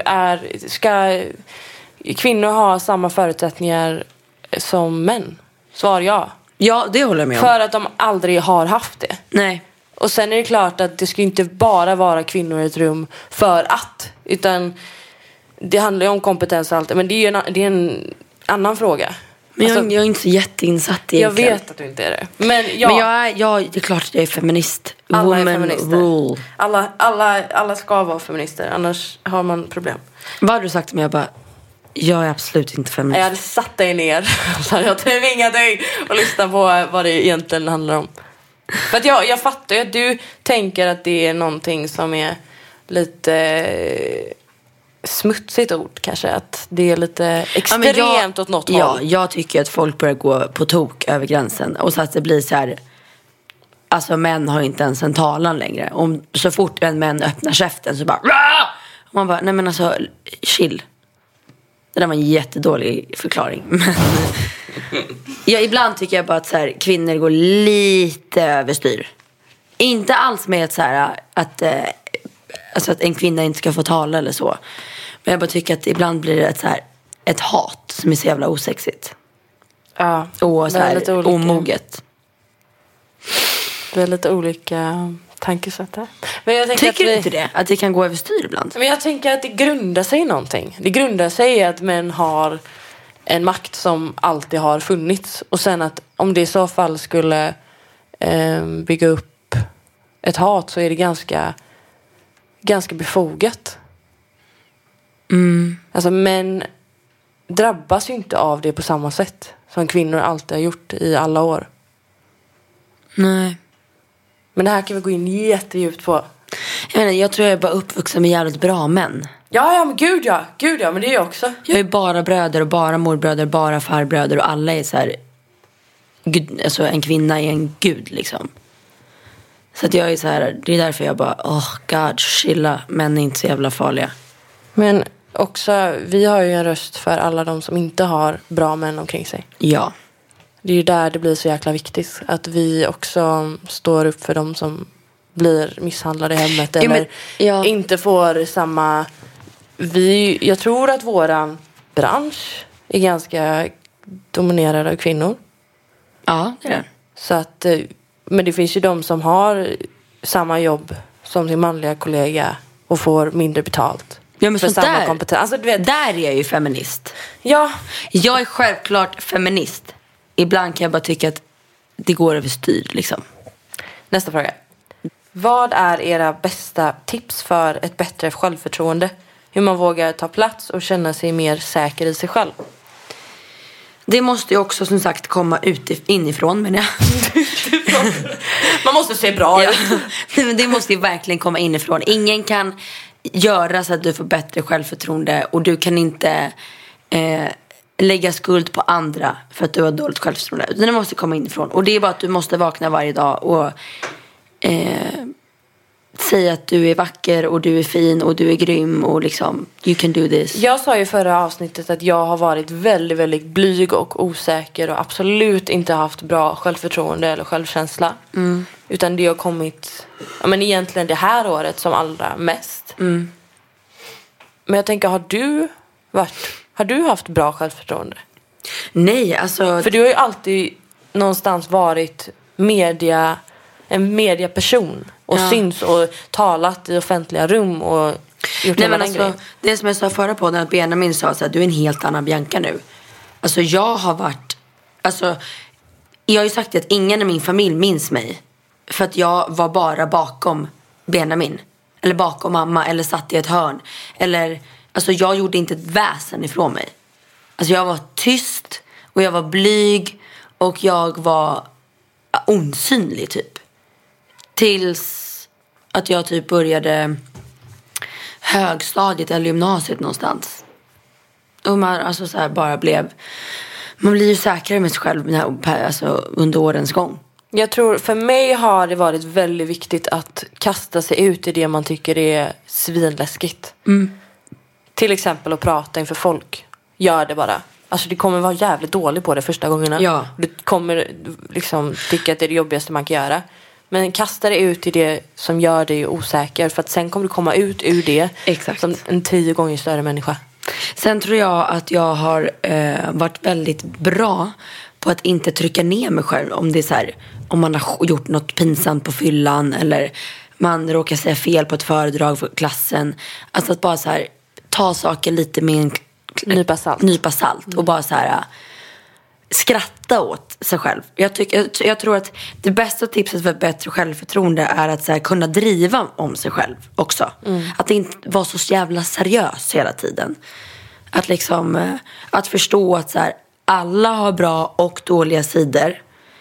ska kvinnor ha samma förutsättningar som män? Svar ja. Ja, det håller jag med om. För att de aldrig har haft det. Nej. Och sen är det klart att det ska inte bara vara kvinnor i ett rum för att. Utan det handlar ju om kompetens och allt. Men det är en annan fråga. Men jag är inte så jätteinsatt egentligen. Jag vet att du inte är det. Men det är klart att jag är feminist. Alla är Woman feminister. Rule. Alla ska vara feminister. Annars har man problem. Vad har du sagt till mig? Jag är absolut inte feminist. Jag hade satt dig ner. Så hade jag tvingat dig att lyssna på vad det egentligen handlar om. För att jag fattar ju att du tänker att det är någonting som är lite smutsigt ord kanske. Att det är lite extremt åt något håll. Ja, jag tycker att folk börjar gå på tok över gränsen. Och så att det blir så här... Alltså män har inte ens en talan längre. Om så fort en män öppnar käften så bara... Och man bara, nej men alltså, chill. Det där var en jättedålig förklaring. Men ibland tycker jag bara att så här, kvinnor går lite överstyr. Inte alls med att, så här, att en kvinna inte ska få tala eller så. Men jag bara tycker att ibland blir det så här ett hat som är så jävla osexigt. Ja, och så här omoget. Det är lite olika tankesätt här. Men jag tycker du inte det? Att det kan gå överstyr ibland? Men jag tänker att det grundar sig i någonting. Det grundar sig i att män har en makt som alltid har funnits. Och sen att om det i så fall skulle bygga upp ett hat, så är det ganska befogat. Alltså män drabbas ju inte av det på samma sätt som kvinnor alltid har gjort i alla år. Nej. Men det här kan vi gå in jättedjupt på. Jag tror jag är bara uppvuxen med jävligt bra män. Ja, men gud ja, men det är jag också. Jag är bara bröder och bara morbröder, bara farbröder, och alla är så här, alltså en kvinna är en gud liksom. Så att jag är så här, det är därför jag bara, god, chilla, män är inte så jävla farliga. Men också, vi har ju en röst för alla de som inte har bra män omkring sig. Ja. Det är ju där det blir så jäkla viktigt. Att vi också står upp för de som blir misshandlade i hemmet. Eller inte får samma... Jag tror att våran bransch är ganska dominerad av kvinnor. Ja, det är det. Så att, men det finns ju de som har samma jobb som sin manliga kollega och får mindre betalt. Ja, men för så samma där, kompetens. Alltså, du vet, där är jag ju feminist. Ja. Jag är självklart feminist. Ibland kan jag bara tycka att det går överstyr liksom. Nästa fråga. Vad är era bästa tips för ett bättre självförtroende? Hur man vågar ta plats och känna sig mer säker i sig själv? Det måste ju också som sagt komma inifrån, men man måste se bra ut. Men det måste ju verkligen komma inifrån. Ingen kan göra så att du får bättre självförtroende, och du kan inte lägga skuld på andra för att du har dåligt självförtroende. Utan det måste komma inifrån. Och det är bara att du måste vakna varje dag och säga att du är vacker och du är fin och du är grym och liksom, you can do this. Jag sa ju i förra avsnittet att jag har varit väldigt, väldigt blyg och osäker och absolut inte haft bra självförtroende eller självkänsla. Utan det har kommit, men egentligen det här året som allra mest. Men jag tänker, har du haft bra självförtroende? Nej, alltså... För du har ju alltid någonstans varit en mediaperson och syns och talat i offentliga rum och gjort det som jag sa förra podden, att Benjamin sa så här, du är en helt annan Bianca nu. Alltså jag har ju sagt att ingen i min familj minns mig för att jag var bara bakom Benjamin eller bakom mamma eller satt i ett hörn eller, alltså jag gjorde inte ett väsen ifrån mig. Alltså jag var tyst och jag var blyg och jag var osynlig typ. Tills att jag typ började högstadiet eller gymnasiet någonstans. Och man alltså så här bara man blir ju säkrare med sig själv alltså under årens gång. Jag tror, för mig har det varit väldigt viktigt att kasta sig ut i det man tycker är svinläskigt. Till exempel att prata inför folk. Gör det bara. Alltså det kommer vara jävligt dåligt på det första gångerna. Ja. Du kommer liksom tycka att det är det jobbigaste man kan göra. Men kasta dig ut i det som gör dig osäker. För att sen kommer du komma ut ur det. Exakt. Som en 10 gånger större människa. Sen tror jag att jag har varit väldigt bra på att inte trycka ner mig själv. Om det är så här, om man har gjort något pinsamt på fyllan. Eller man råkar säga fel på ett föredrag för klassen. Alltså att bara så här, ta saker lite med en nypa salt. Och bara så här... skratta åt sig själv. Jag tror att det bästa tipset för ett bättre självförtroende är att så här, kunna driva om sig själv också. Att inte vara så jävla seriös hela tiden. Att liksom att förstå att så här, alla har bra och dåliga sidor.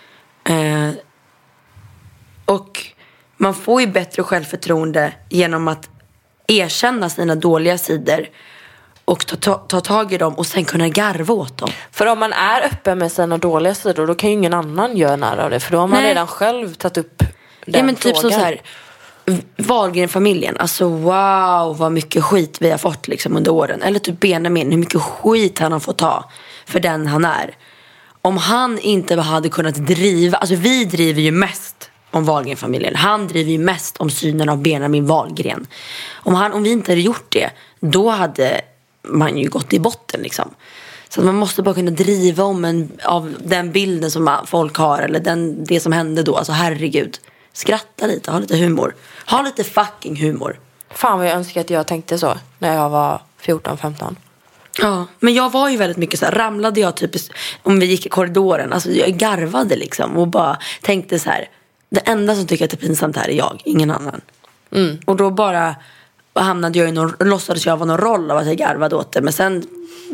Och man får ju bättre självförtroende genom att erkänna sina dåliga sidor. Och ta tag i dem och sen kunna garva åt dem. För om man är öppen med sina dåliga sidor, då kan ju ingen annan göra nära av det. För då har man redan själv tagit upp den men frågan. Typ så här, Wahlgren-familjen. Alltså wow, vad mycket skit vi har fått liksom under åren. Eller typ Benjamin, hur mycket skit han har fått ta för den han är. Om han inte hade kunnat driva, alltså vi driver ju mest om Wahlgren-familjen. Han driver ju mest om synen av Benjamin Wahlgren. Om vi inte hade gjort det, då hade man ju gått i botten liksom. Så att man måste bara kunna driva om av den bilden som folk har. Eller det som hände då. Alltså herregud. Skratta lite, ha lite humor. Ha lite fucking humor. Fan vad jag önskar att jag tänkte så när jag var 14-15. Ja, men jag var ju väldigt mycket så här, ramlade jag typ om vi gick i korridoren, alltså jag garvade liksom och bara tänkte så här, det enda som tycker att det är pinsamt här är jag, ingen annan. Och då bara hamnade jag i låtsades jag var någon roll av att jag garvade åt det, men sen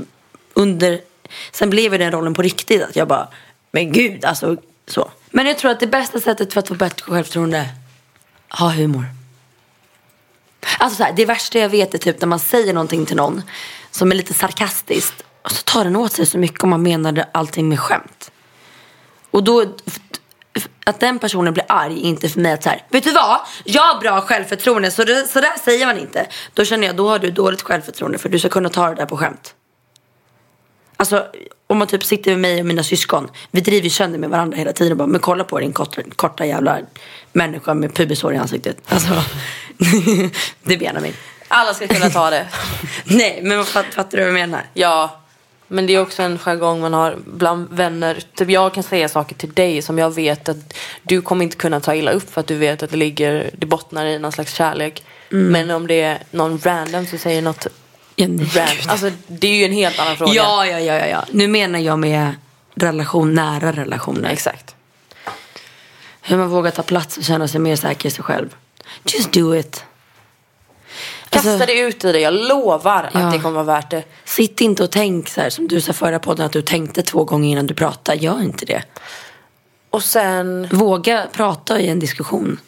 blev det den rollen på riktigt att jag bara, men gud, alltså så. Men jag tror att det bästa sättet för att få bättre självförtroende, ha humor. Alltså så här, det värsta jag vet är typ när man säger någonting till någon som är lite sarkastiskt och så tar den åt sig så mycket om man menar allting med skämt. Och då att den personen blir arg, inte för mig att så här, vet du vad? Jag har bra självförtroende, så där säger man inte. Då känner jag, då har du dåligt självförtroende för du ska kunna ta det där på skämt. Alltså om man typ sitter med mig och mina syskon, vi driver sönder med varandra hela tiden och bara, men kolla på din korta jävla människa med pubisår i ansiktet. Alltså det är Benjamin. Alla ska kunna ta det. Nej, men fattar du vad jag menar? Ja, men det är också en jargong man har bland vänner. Typ jag kan säga saker till dig som jag vet att du kommer inte kunna ta illa upp för att du vet att det bottnar i någon slags kärlek. Men om det är någon random så säger något random. Alltså det är ju en helt annan fråga. Ja. Nu menar jag med nära relationer. Exakt. Hur man vågar ta plats och känna sig mer säker i sig själv. Just do it. Kasta det ut i det, jag lovar att det kommer vara värt det. Sitt inte och tänk så här, som du sa förra podden, att du tänkte 2 gånger innan du pratade. Gör inte det. Och sen våga prata i en diskussion.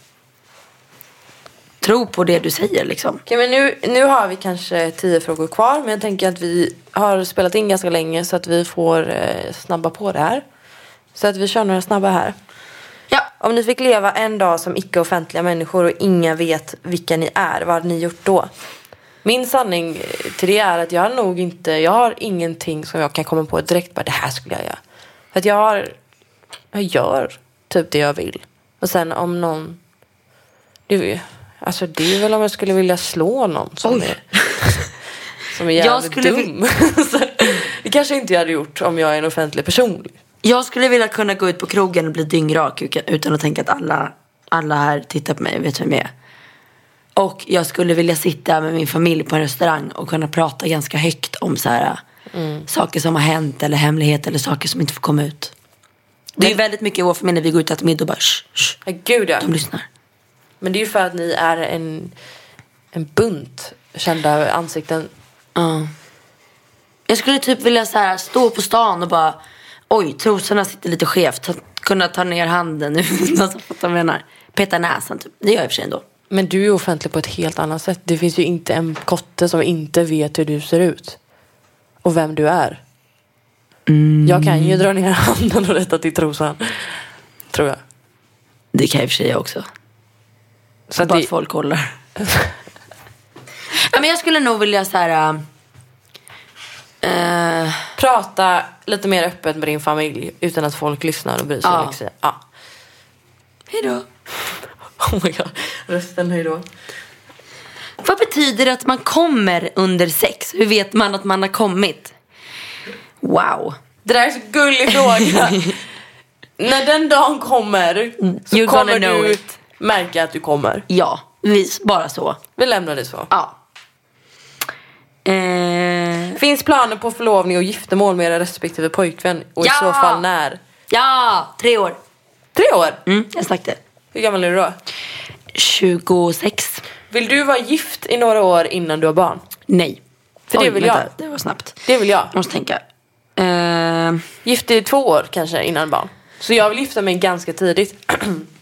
Tro på det du säger liksom. Okej, men nu har vi kanske 10 frågor kvar. Men jag tänker att vi har spelat in ganska länge, så att vi får snabba på det här. Så att vi kör några snabba här. Ja. Om ni fick leva en dag som icke-offentliga människor och ingen vet vilka ni är, vad hade ni gjort då? Min sanning till det är att jag har ingenting som jag kan komma på direkt, bara det här skulle jag göra. För att jag gör typ det jag vill. Och sen om någon, det är väl om jag skulle vilja slå någon som är jävligt dum. Det kanske inte jag hade gjort om jag är en offentlig person. Jag skulle vilja kunna gå ut på krogen och bli dyngrak utan att tänka att alla här tittar på mig och vet vem jag är. Och jag skulle vilja sitta med min familj på en restaurang och kunna prata ganska högt om så här, saker som har hänt eller hemligheter eller saker som inte får komma ut. Det är väldigt mycket i vår familj när vi går ut och äter middag och bara Gud, ja. De lyssnar. Men det är ju för att ni är en bunt kända ansikten. Jag skulle typ vilja så här, stå på stan och bara, oj, trosorna sitter lite skevt. Kunna ta ner handen nu. Peta näsan typ. Det gör jag för sig ändå. Men du är offentlig på ett helt annat sätt. Det finns ju inte en kotte som inte vet hur du ser ut. Och vem du är. Jag kan ju dra ner handen och rätta till trosan. Tror jag. Det kan jag i och för sig också. Så bara att folk kollar. Ja, men jag skulle nog vilja så här... prata lite mer öppet med din familj utan att folk lyssnar och bryr sig. Ja. Hejdå. Oh my god, rösten hejdå. Vad betyder det att man kommer under sex? Hur vet man att man har kommit? Wow. Det där är så gullig fråga. När den dagen kommer så You're kommer du it. märka att du kommer. Ja, bara så. Vi lämnar det så. Ja. Finns planer på förlovning och giftermål med era respektive pojkvän? Och i så fall när? Ja, 3 år. 3 år? Jag sagt det. Hur gammal är du då? 26. Vill du vara gift i några år innan du har barn? Nej. För det vill jag. Det var snabbt. Det vill jag. Måste tänka. Gift i 2 år kanske innan barn. Så jag vill gifta mig ganska tidigt.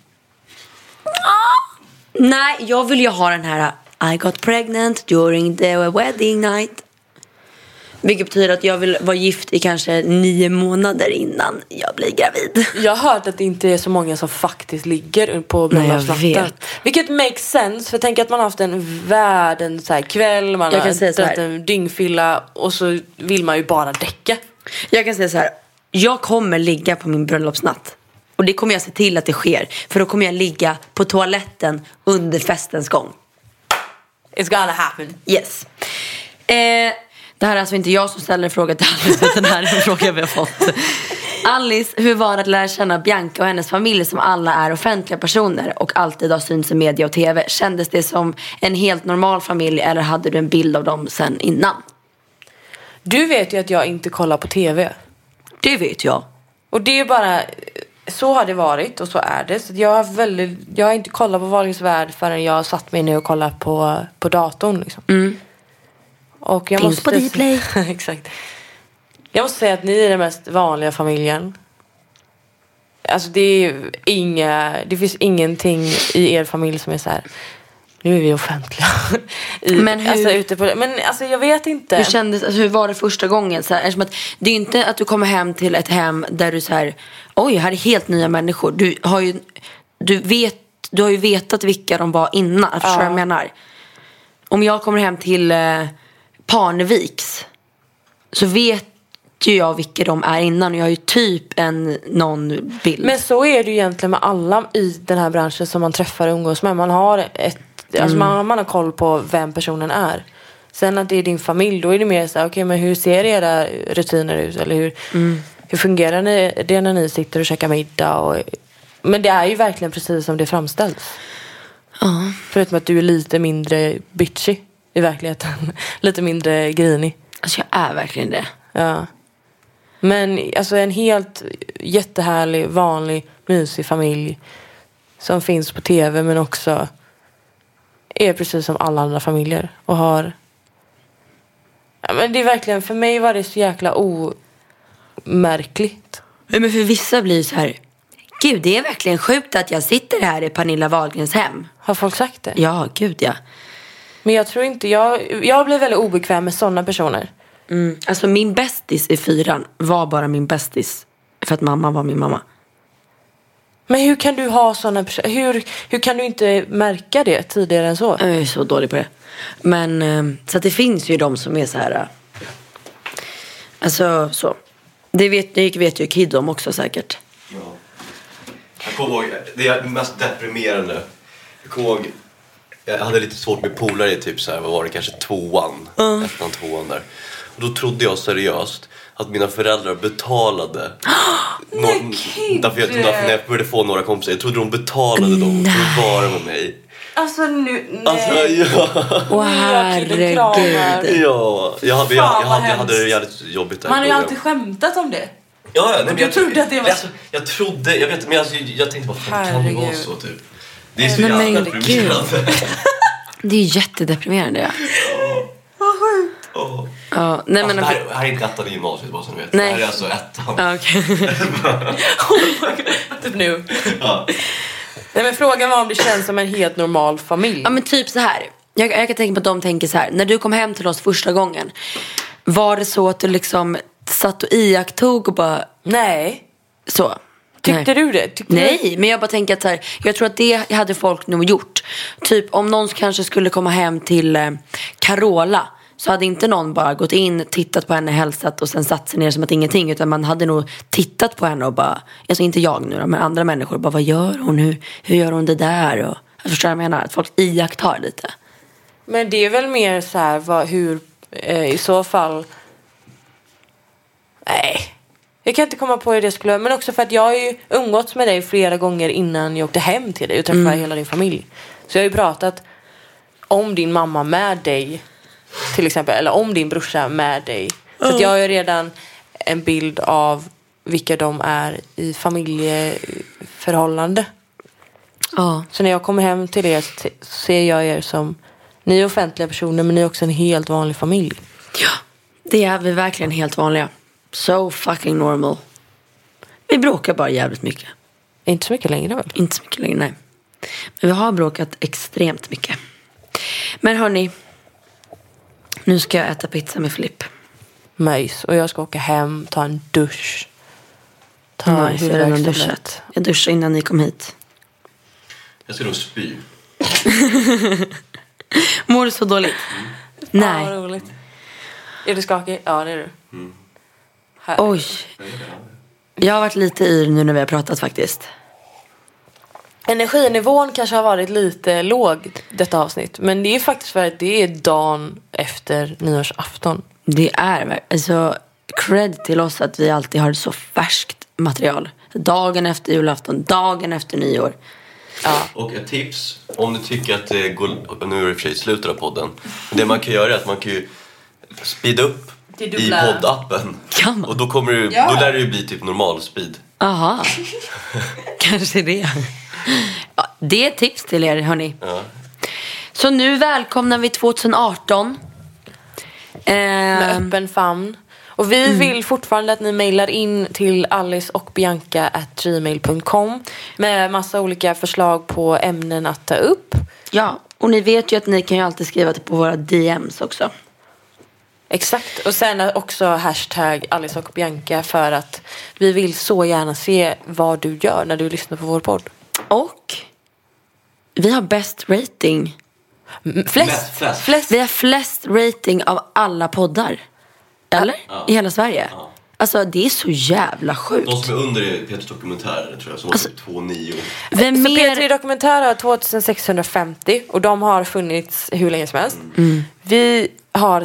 Nej, jag vill ju ha den här I got pregnant during the wedding night. Vilket betyder att jag vill vara gift i kanske 9 månader innan jag blir gravid. Jag har hört att det inte är så många som faktiskt ligger på bröllopsnatten. Vilket makes sense. För tänk att man har haft en världens så här kväll. Man har en dyngfylla. Och så vill man ju bara däcka. Jag kan säga så här. Jag kommer ligga på min bröllopsnatt. Och det kommer jag se till att det sker. För då kommer jag ligga på toaletten under festens gång. It's gonna happen. Yes. Det här är alltså inte jag som ställer en fråga till Alice, utan det här är en fråga vi har fått. Alice, hur var det att lära känna Bianca och hennes familj som alla är offentliga personer och alltid har syns i media och tv? Kändes det som en helt normal familj eller hade du en bild av dem sen innan? Du vet ju att jag inte kollar på tv. Det vet jag. Och det är bara... Så har det varit och så är det. Så jag har inte kollat på Wahlgrens värld förrän jag satt mig ner och kollade på datorn. Liksom. Och jag finns måste... på Dplay. Exakt. Jag måste säga att ni är den mest vanliga familjen. Alltså det finns ingenting i er familj som är så här. Nu är vi offentliga. Men jag vet inte. Hur kändes, alltså, hur var det första gången? Så här, att det är ju inte att du kommer hem till ett hem där du så här, oj, här är helt nya människor. Du har ju vetat vilka de var innan. Förstår vad jag menar? Om jag kommer hem till Parneviks så vet ju jag vilka de är innan. Jag har ju typ någon bild. Men så är det ju egentligen med alla i den här branschen som man träffar och umgås med. Man har man har koll på vem personen är. Sen att det är din familj, då är det mer så här, okej, men hur ser era rutiner ut? Eller hur fungerar det när ni sitter och käkar middag? Men det är ju verkligen precis som det framställs. Förutom att du är lite mindre bitchy i verkligheten. Lite mindre grinig. Alltså jag är verkligen det. Ja. Men alltså en helt jättehärlig, vanlig, mysig familj som finns på tv men också är precis som alla andra familjer och har... Ja, men det är verkligen, för mig var det så jäkla omärkligt. Men för vissa blir så här, gud, det är verkligen sjukt att jag sitter här i Pernilla Wahlgrens hem. Har folk sagt det? Ja, gud ja. Men jag tror inte, jag blir väldigt obekväm med sådana personer. Alltså min bästis i 4 var bara min bästis för att mamma var min mamma. Men hur kan du ha sådana personer? Hur kan du inte märka det tidigare än så? Jag är så dålig på det. Men så att det finns ju de som är så här. Alltså så. Det vet ju Kid om också säkert. Ja. Jag kommer ihåg, det är mest deprimerande. Jag kommer ihåg, jag hade lite svårt med polare i typ så här, vad var det, kanske 2:an. Ettan, 2:an där. Och då trodde jag seriöst att mina föräldrar betalade därför när jag började få några kompisar. Jag trodde de betalade dem för att vara med mig. Alltså nu, nej. Alltså, ja. Åh herregud. Ja, jag hade det jävligt jobbigt där. Man har ju alltid skämtat om det. Ja, nej, men jag trodde att det var... Alltså, jag vet, men jag tänkte bara, kan det vara så typ? Det är så jävla deprimerande. Det är jättedeprimerande, ja. Ja, nej, men alltså, det här är inte ettan i gymnasiet, bara så ni vet. Nej. Det här är alltså ettan. Ja, okej. Typ nu. Ja. Nej, men frågan var om det känns som en helt normal familj. Ja, men typ så här. Jag kan tänka på att de tänker så här. När du kom hem till oss första gången, var det så att du liksom satt och iakttog och bara... Nej. Så. Tyckte du det? Nej, men jag bara tänker att så här, jag tror att det hade folk nog gjort. Typ om någon kanske skulle komma hem till Carola, så hade inte någon bara gått in, tittat på henne, hälsat och sen satt sig ner som att ingenting. Utan man hade nog tittat på henne och bara, alltså inte jag nu då, men andra människor bara, vad gör hon? Hur gör hon det där? Och jag förstår vad jag menar, att folk iakttar lite. Men det är väl mer så här, hur i så fall... Nej, jag kan inte komma på hur det skulle... Men också för att jag har ju umgåtts med dig flera gånger innan jag åkte hem till dig och träffade hela din familj. Så jag har ju pratat om din mamma med dig till exempel, eller om din brorsa med dig. Så att jag har ju redan en bild av vilka de är i familjeförhållande. Så när jag kommer hem till er så ser jag er som, ni är offentliga personer men ni är också en helt vanlig familj. Ja, det är vi verkligen helt vanliga. So fucking normal. Vi bråkar bara jävligt mycket. Inte så mycket längre väl? Inte så mycket längre, nej. Men vi har bråkat extremt mycket. Men hörni, nu ska jag äta pizza med Filipp. Möjs. Och jag ska åka hem, ta en dusch. Nice, jag har redan duschat. Jag duschade innan ni kom hit. Jag ska nog spy. Mår du så dåligt? Nej. Ja, roligt. Är du skakig? Ja, det är du. Oj. Jag har varit lite yr nu när vi har pratat faktiskt. Energinivån kanske har varit lite låg detta avsnitt. Men det är faktiskt för att det är dagen efter nyårsafton. Det är alltså cred till oss att vi alltid har så färskt material. Dagen efter julafton, dagen efter nyår. Ja. Och ett tips, om du tycker att det går, nu är det i och för sig slutet av podden. Det man kan göra är att man kan ju speeda upp i poddappen. Och då kommer du, då lär det ju bli typ normal speed. Aha. Kanske det. Ja, det är ett tips till er, hörni. Ja. Så nu välkomnar vi 2018. Med öppen famn. Och vi vill fortfarande att ni mejlar in till aliceochbianca@gmail.com med massa olika förslag på ämnen att ta upp. Ja, och ni vet ju att ni kan ju alltid skriva på våra DMs också. Exakt, och sen också hashtag aliceochbianca för att vi vill så gärna se vad du gör när du lyssnar på vår podd. Och vi har bäst rating. Flest. Vi har flest rating av alla poddar. Eller? Ja. I hela Sverige. Ja. Alltså det är så jävla sjukt. De som är under är Peters dokumentärer, tror jag, som var 2,9. Vem Så mer... P3 Dokumentär har 2650 och de har funnits hur länge som helst. Vi har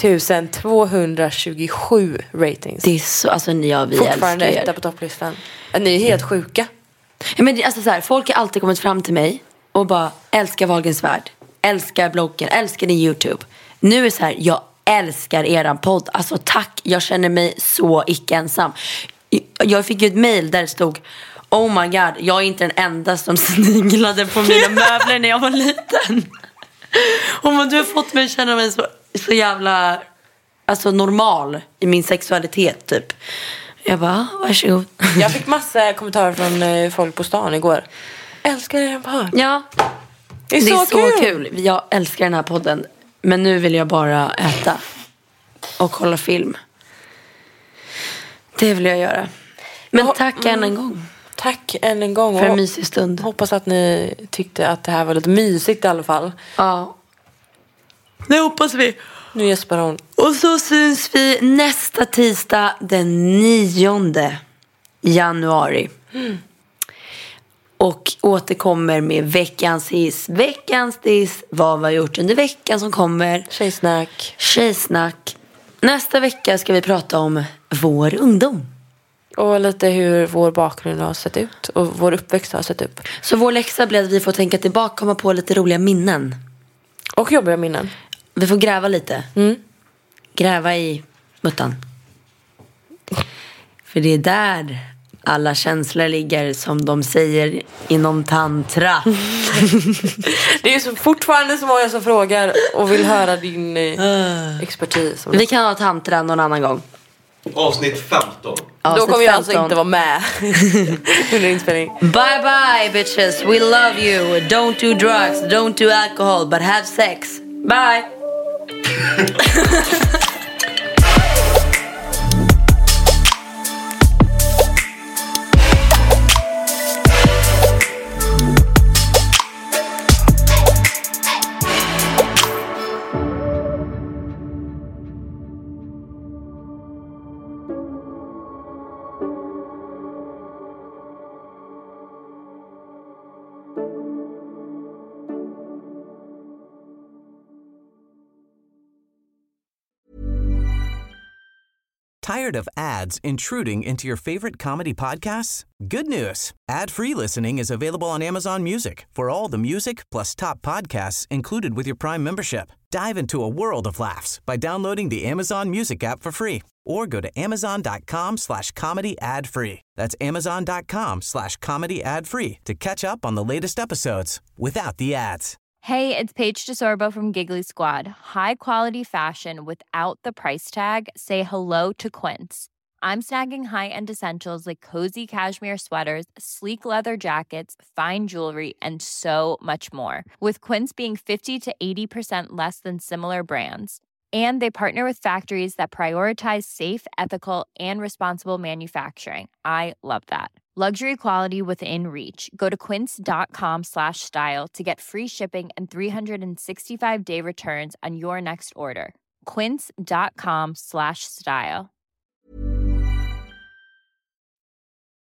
3227 ratings. Det är så, alltså vi fortfarande älskar er. etta på topplistan. Ni är helt sjuka. Ja, men alltså så här, folk har alltid kommit fram till mig och bara älskar Wahlgrens värld, älskar bloggen, älskar din YouTube. Nu är det så här, jag älskar eran podd. Alltså tack, jag känner mig så icke ensam. Jag fick ju ett mail där det stod: oh my god, jag är inte den enda som sniglade på mina möbler när jag var liten. Och du har fått mig känna mig så jävla alltså normal i min sexualitet typ. Jag bara, varsågod. Jag fick massa kommentarer från folk på stan igår. Älskar er podd. Ja, det är så kul. Jag älskar den här podden. Men nu vill jag bara äta och kolla film. Det vill jag göra. Men tack än en gång. Tack än en gång. För en mysig stund. Hoppas att ni tyckte att det här var lite mysigt i alla fall. Ja. Det hoppas vi. Nu gäspar hon. Och så syns vi nästa tisdag den 9 januari. Och återkommer med veckans hiss. Veckans diss. Vad vi har gjort under veckan som kommer. Tjejsnack. Nästa vecka ska vi prata om vår ungdom. Och lite hur vår bakgrund har sett ut. Och vår uppväxt har sett ut. Så vår läxa blir att vi får tänka tillbaka. Komma på lite roliga minnen. Och jobbiga minnen. Vi får gräva lite. Gräva i muttan. För det är där alla känslor ligger, som de säger inom tantra. Det är så fortfarande så många som frågar och vill höra din expertis. Vi kan ha tantra någon annan gång. Avsnitt 15. Då kommer jag alltså inte vara med under inspelning. Bye bye bitches, we love you. Don't do drugs, don't do alcohol, but have sex. Bye. Tired of ads intruding into your favorite comedy podcasts? Good news. Ad-free listening is available on Amazon Music for all the music plus top podcasts included with your Prime membership. Dive into a world of laughs by downloading the Amazon Music app for free or go to amazon.com/comedy ad-free. That's amazon.com/comedy ad-free to catch up on the latest episodes without the ads. Hey, it's Paige DeSorbo from Giggly Squad. High quality fashion without the price tag. Say hello to Quince. I'm snagging high-end essentials like cozy cashmere sweaters, sleek leather jackets, fine jewelry, and so much more. With Quince being 50 to 80% less than similar brands. And they partner with factories that prioritize safe, ethical, and responsible manufacturing. I love that. Luxury quality within reach. Go to quince.com/style to get free shipping and 365-day returns on your next order. Quince.com/style.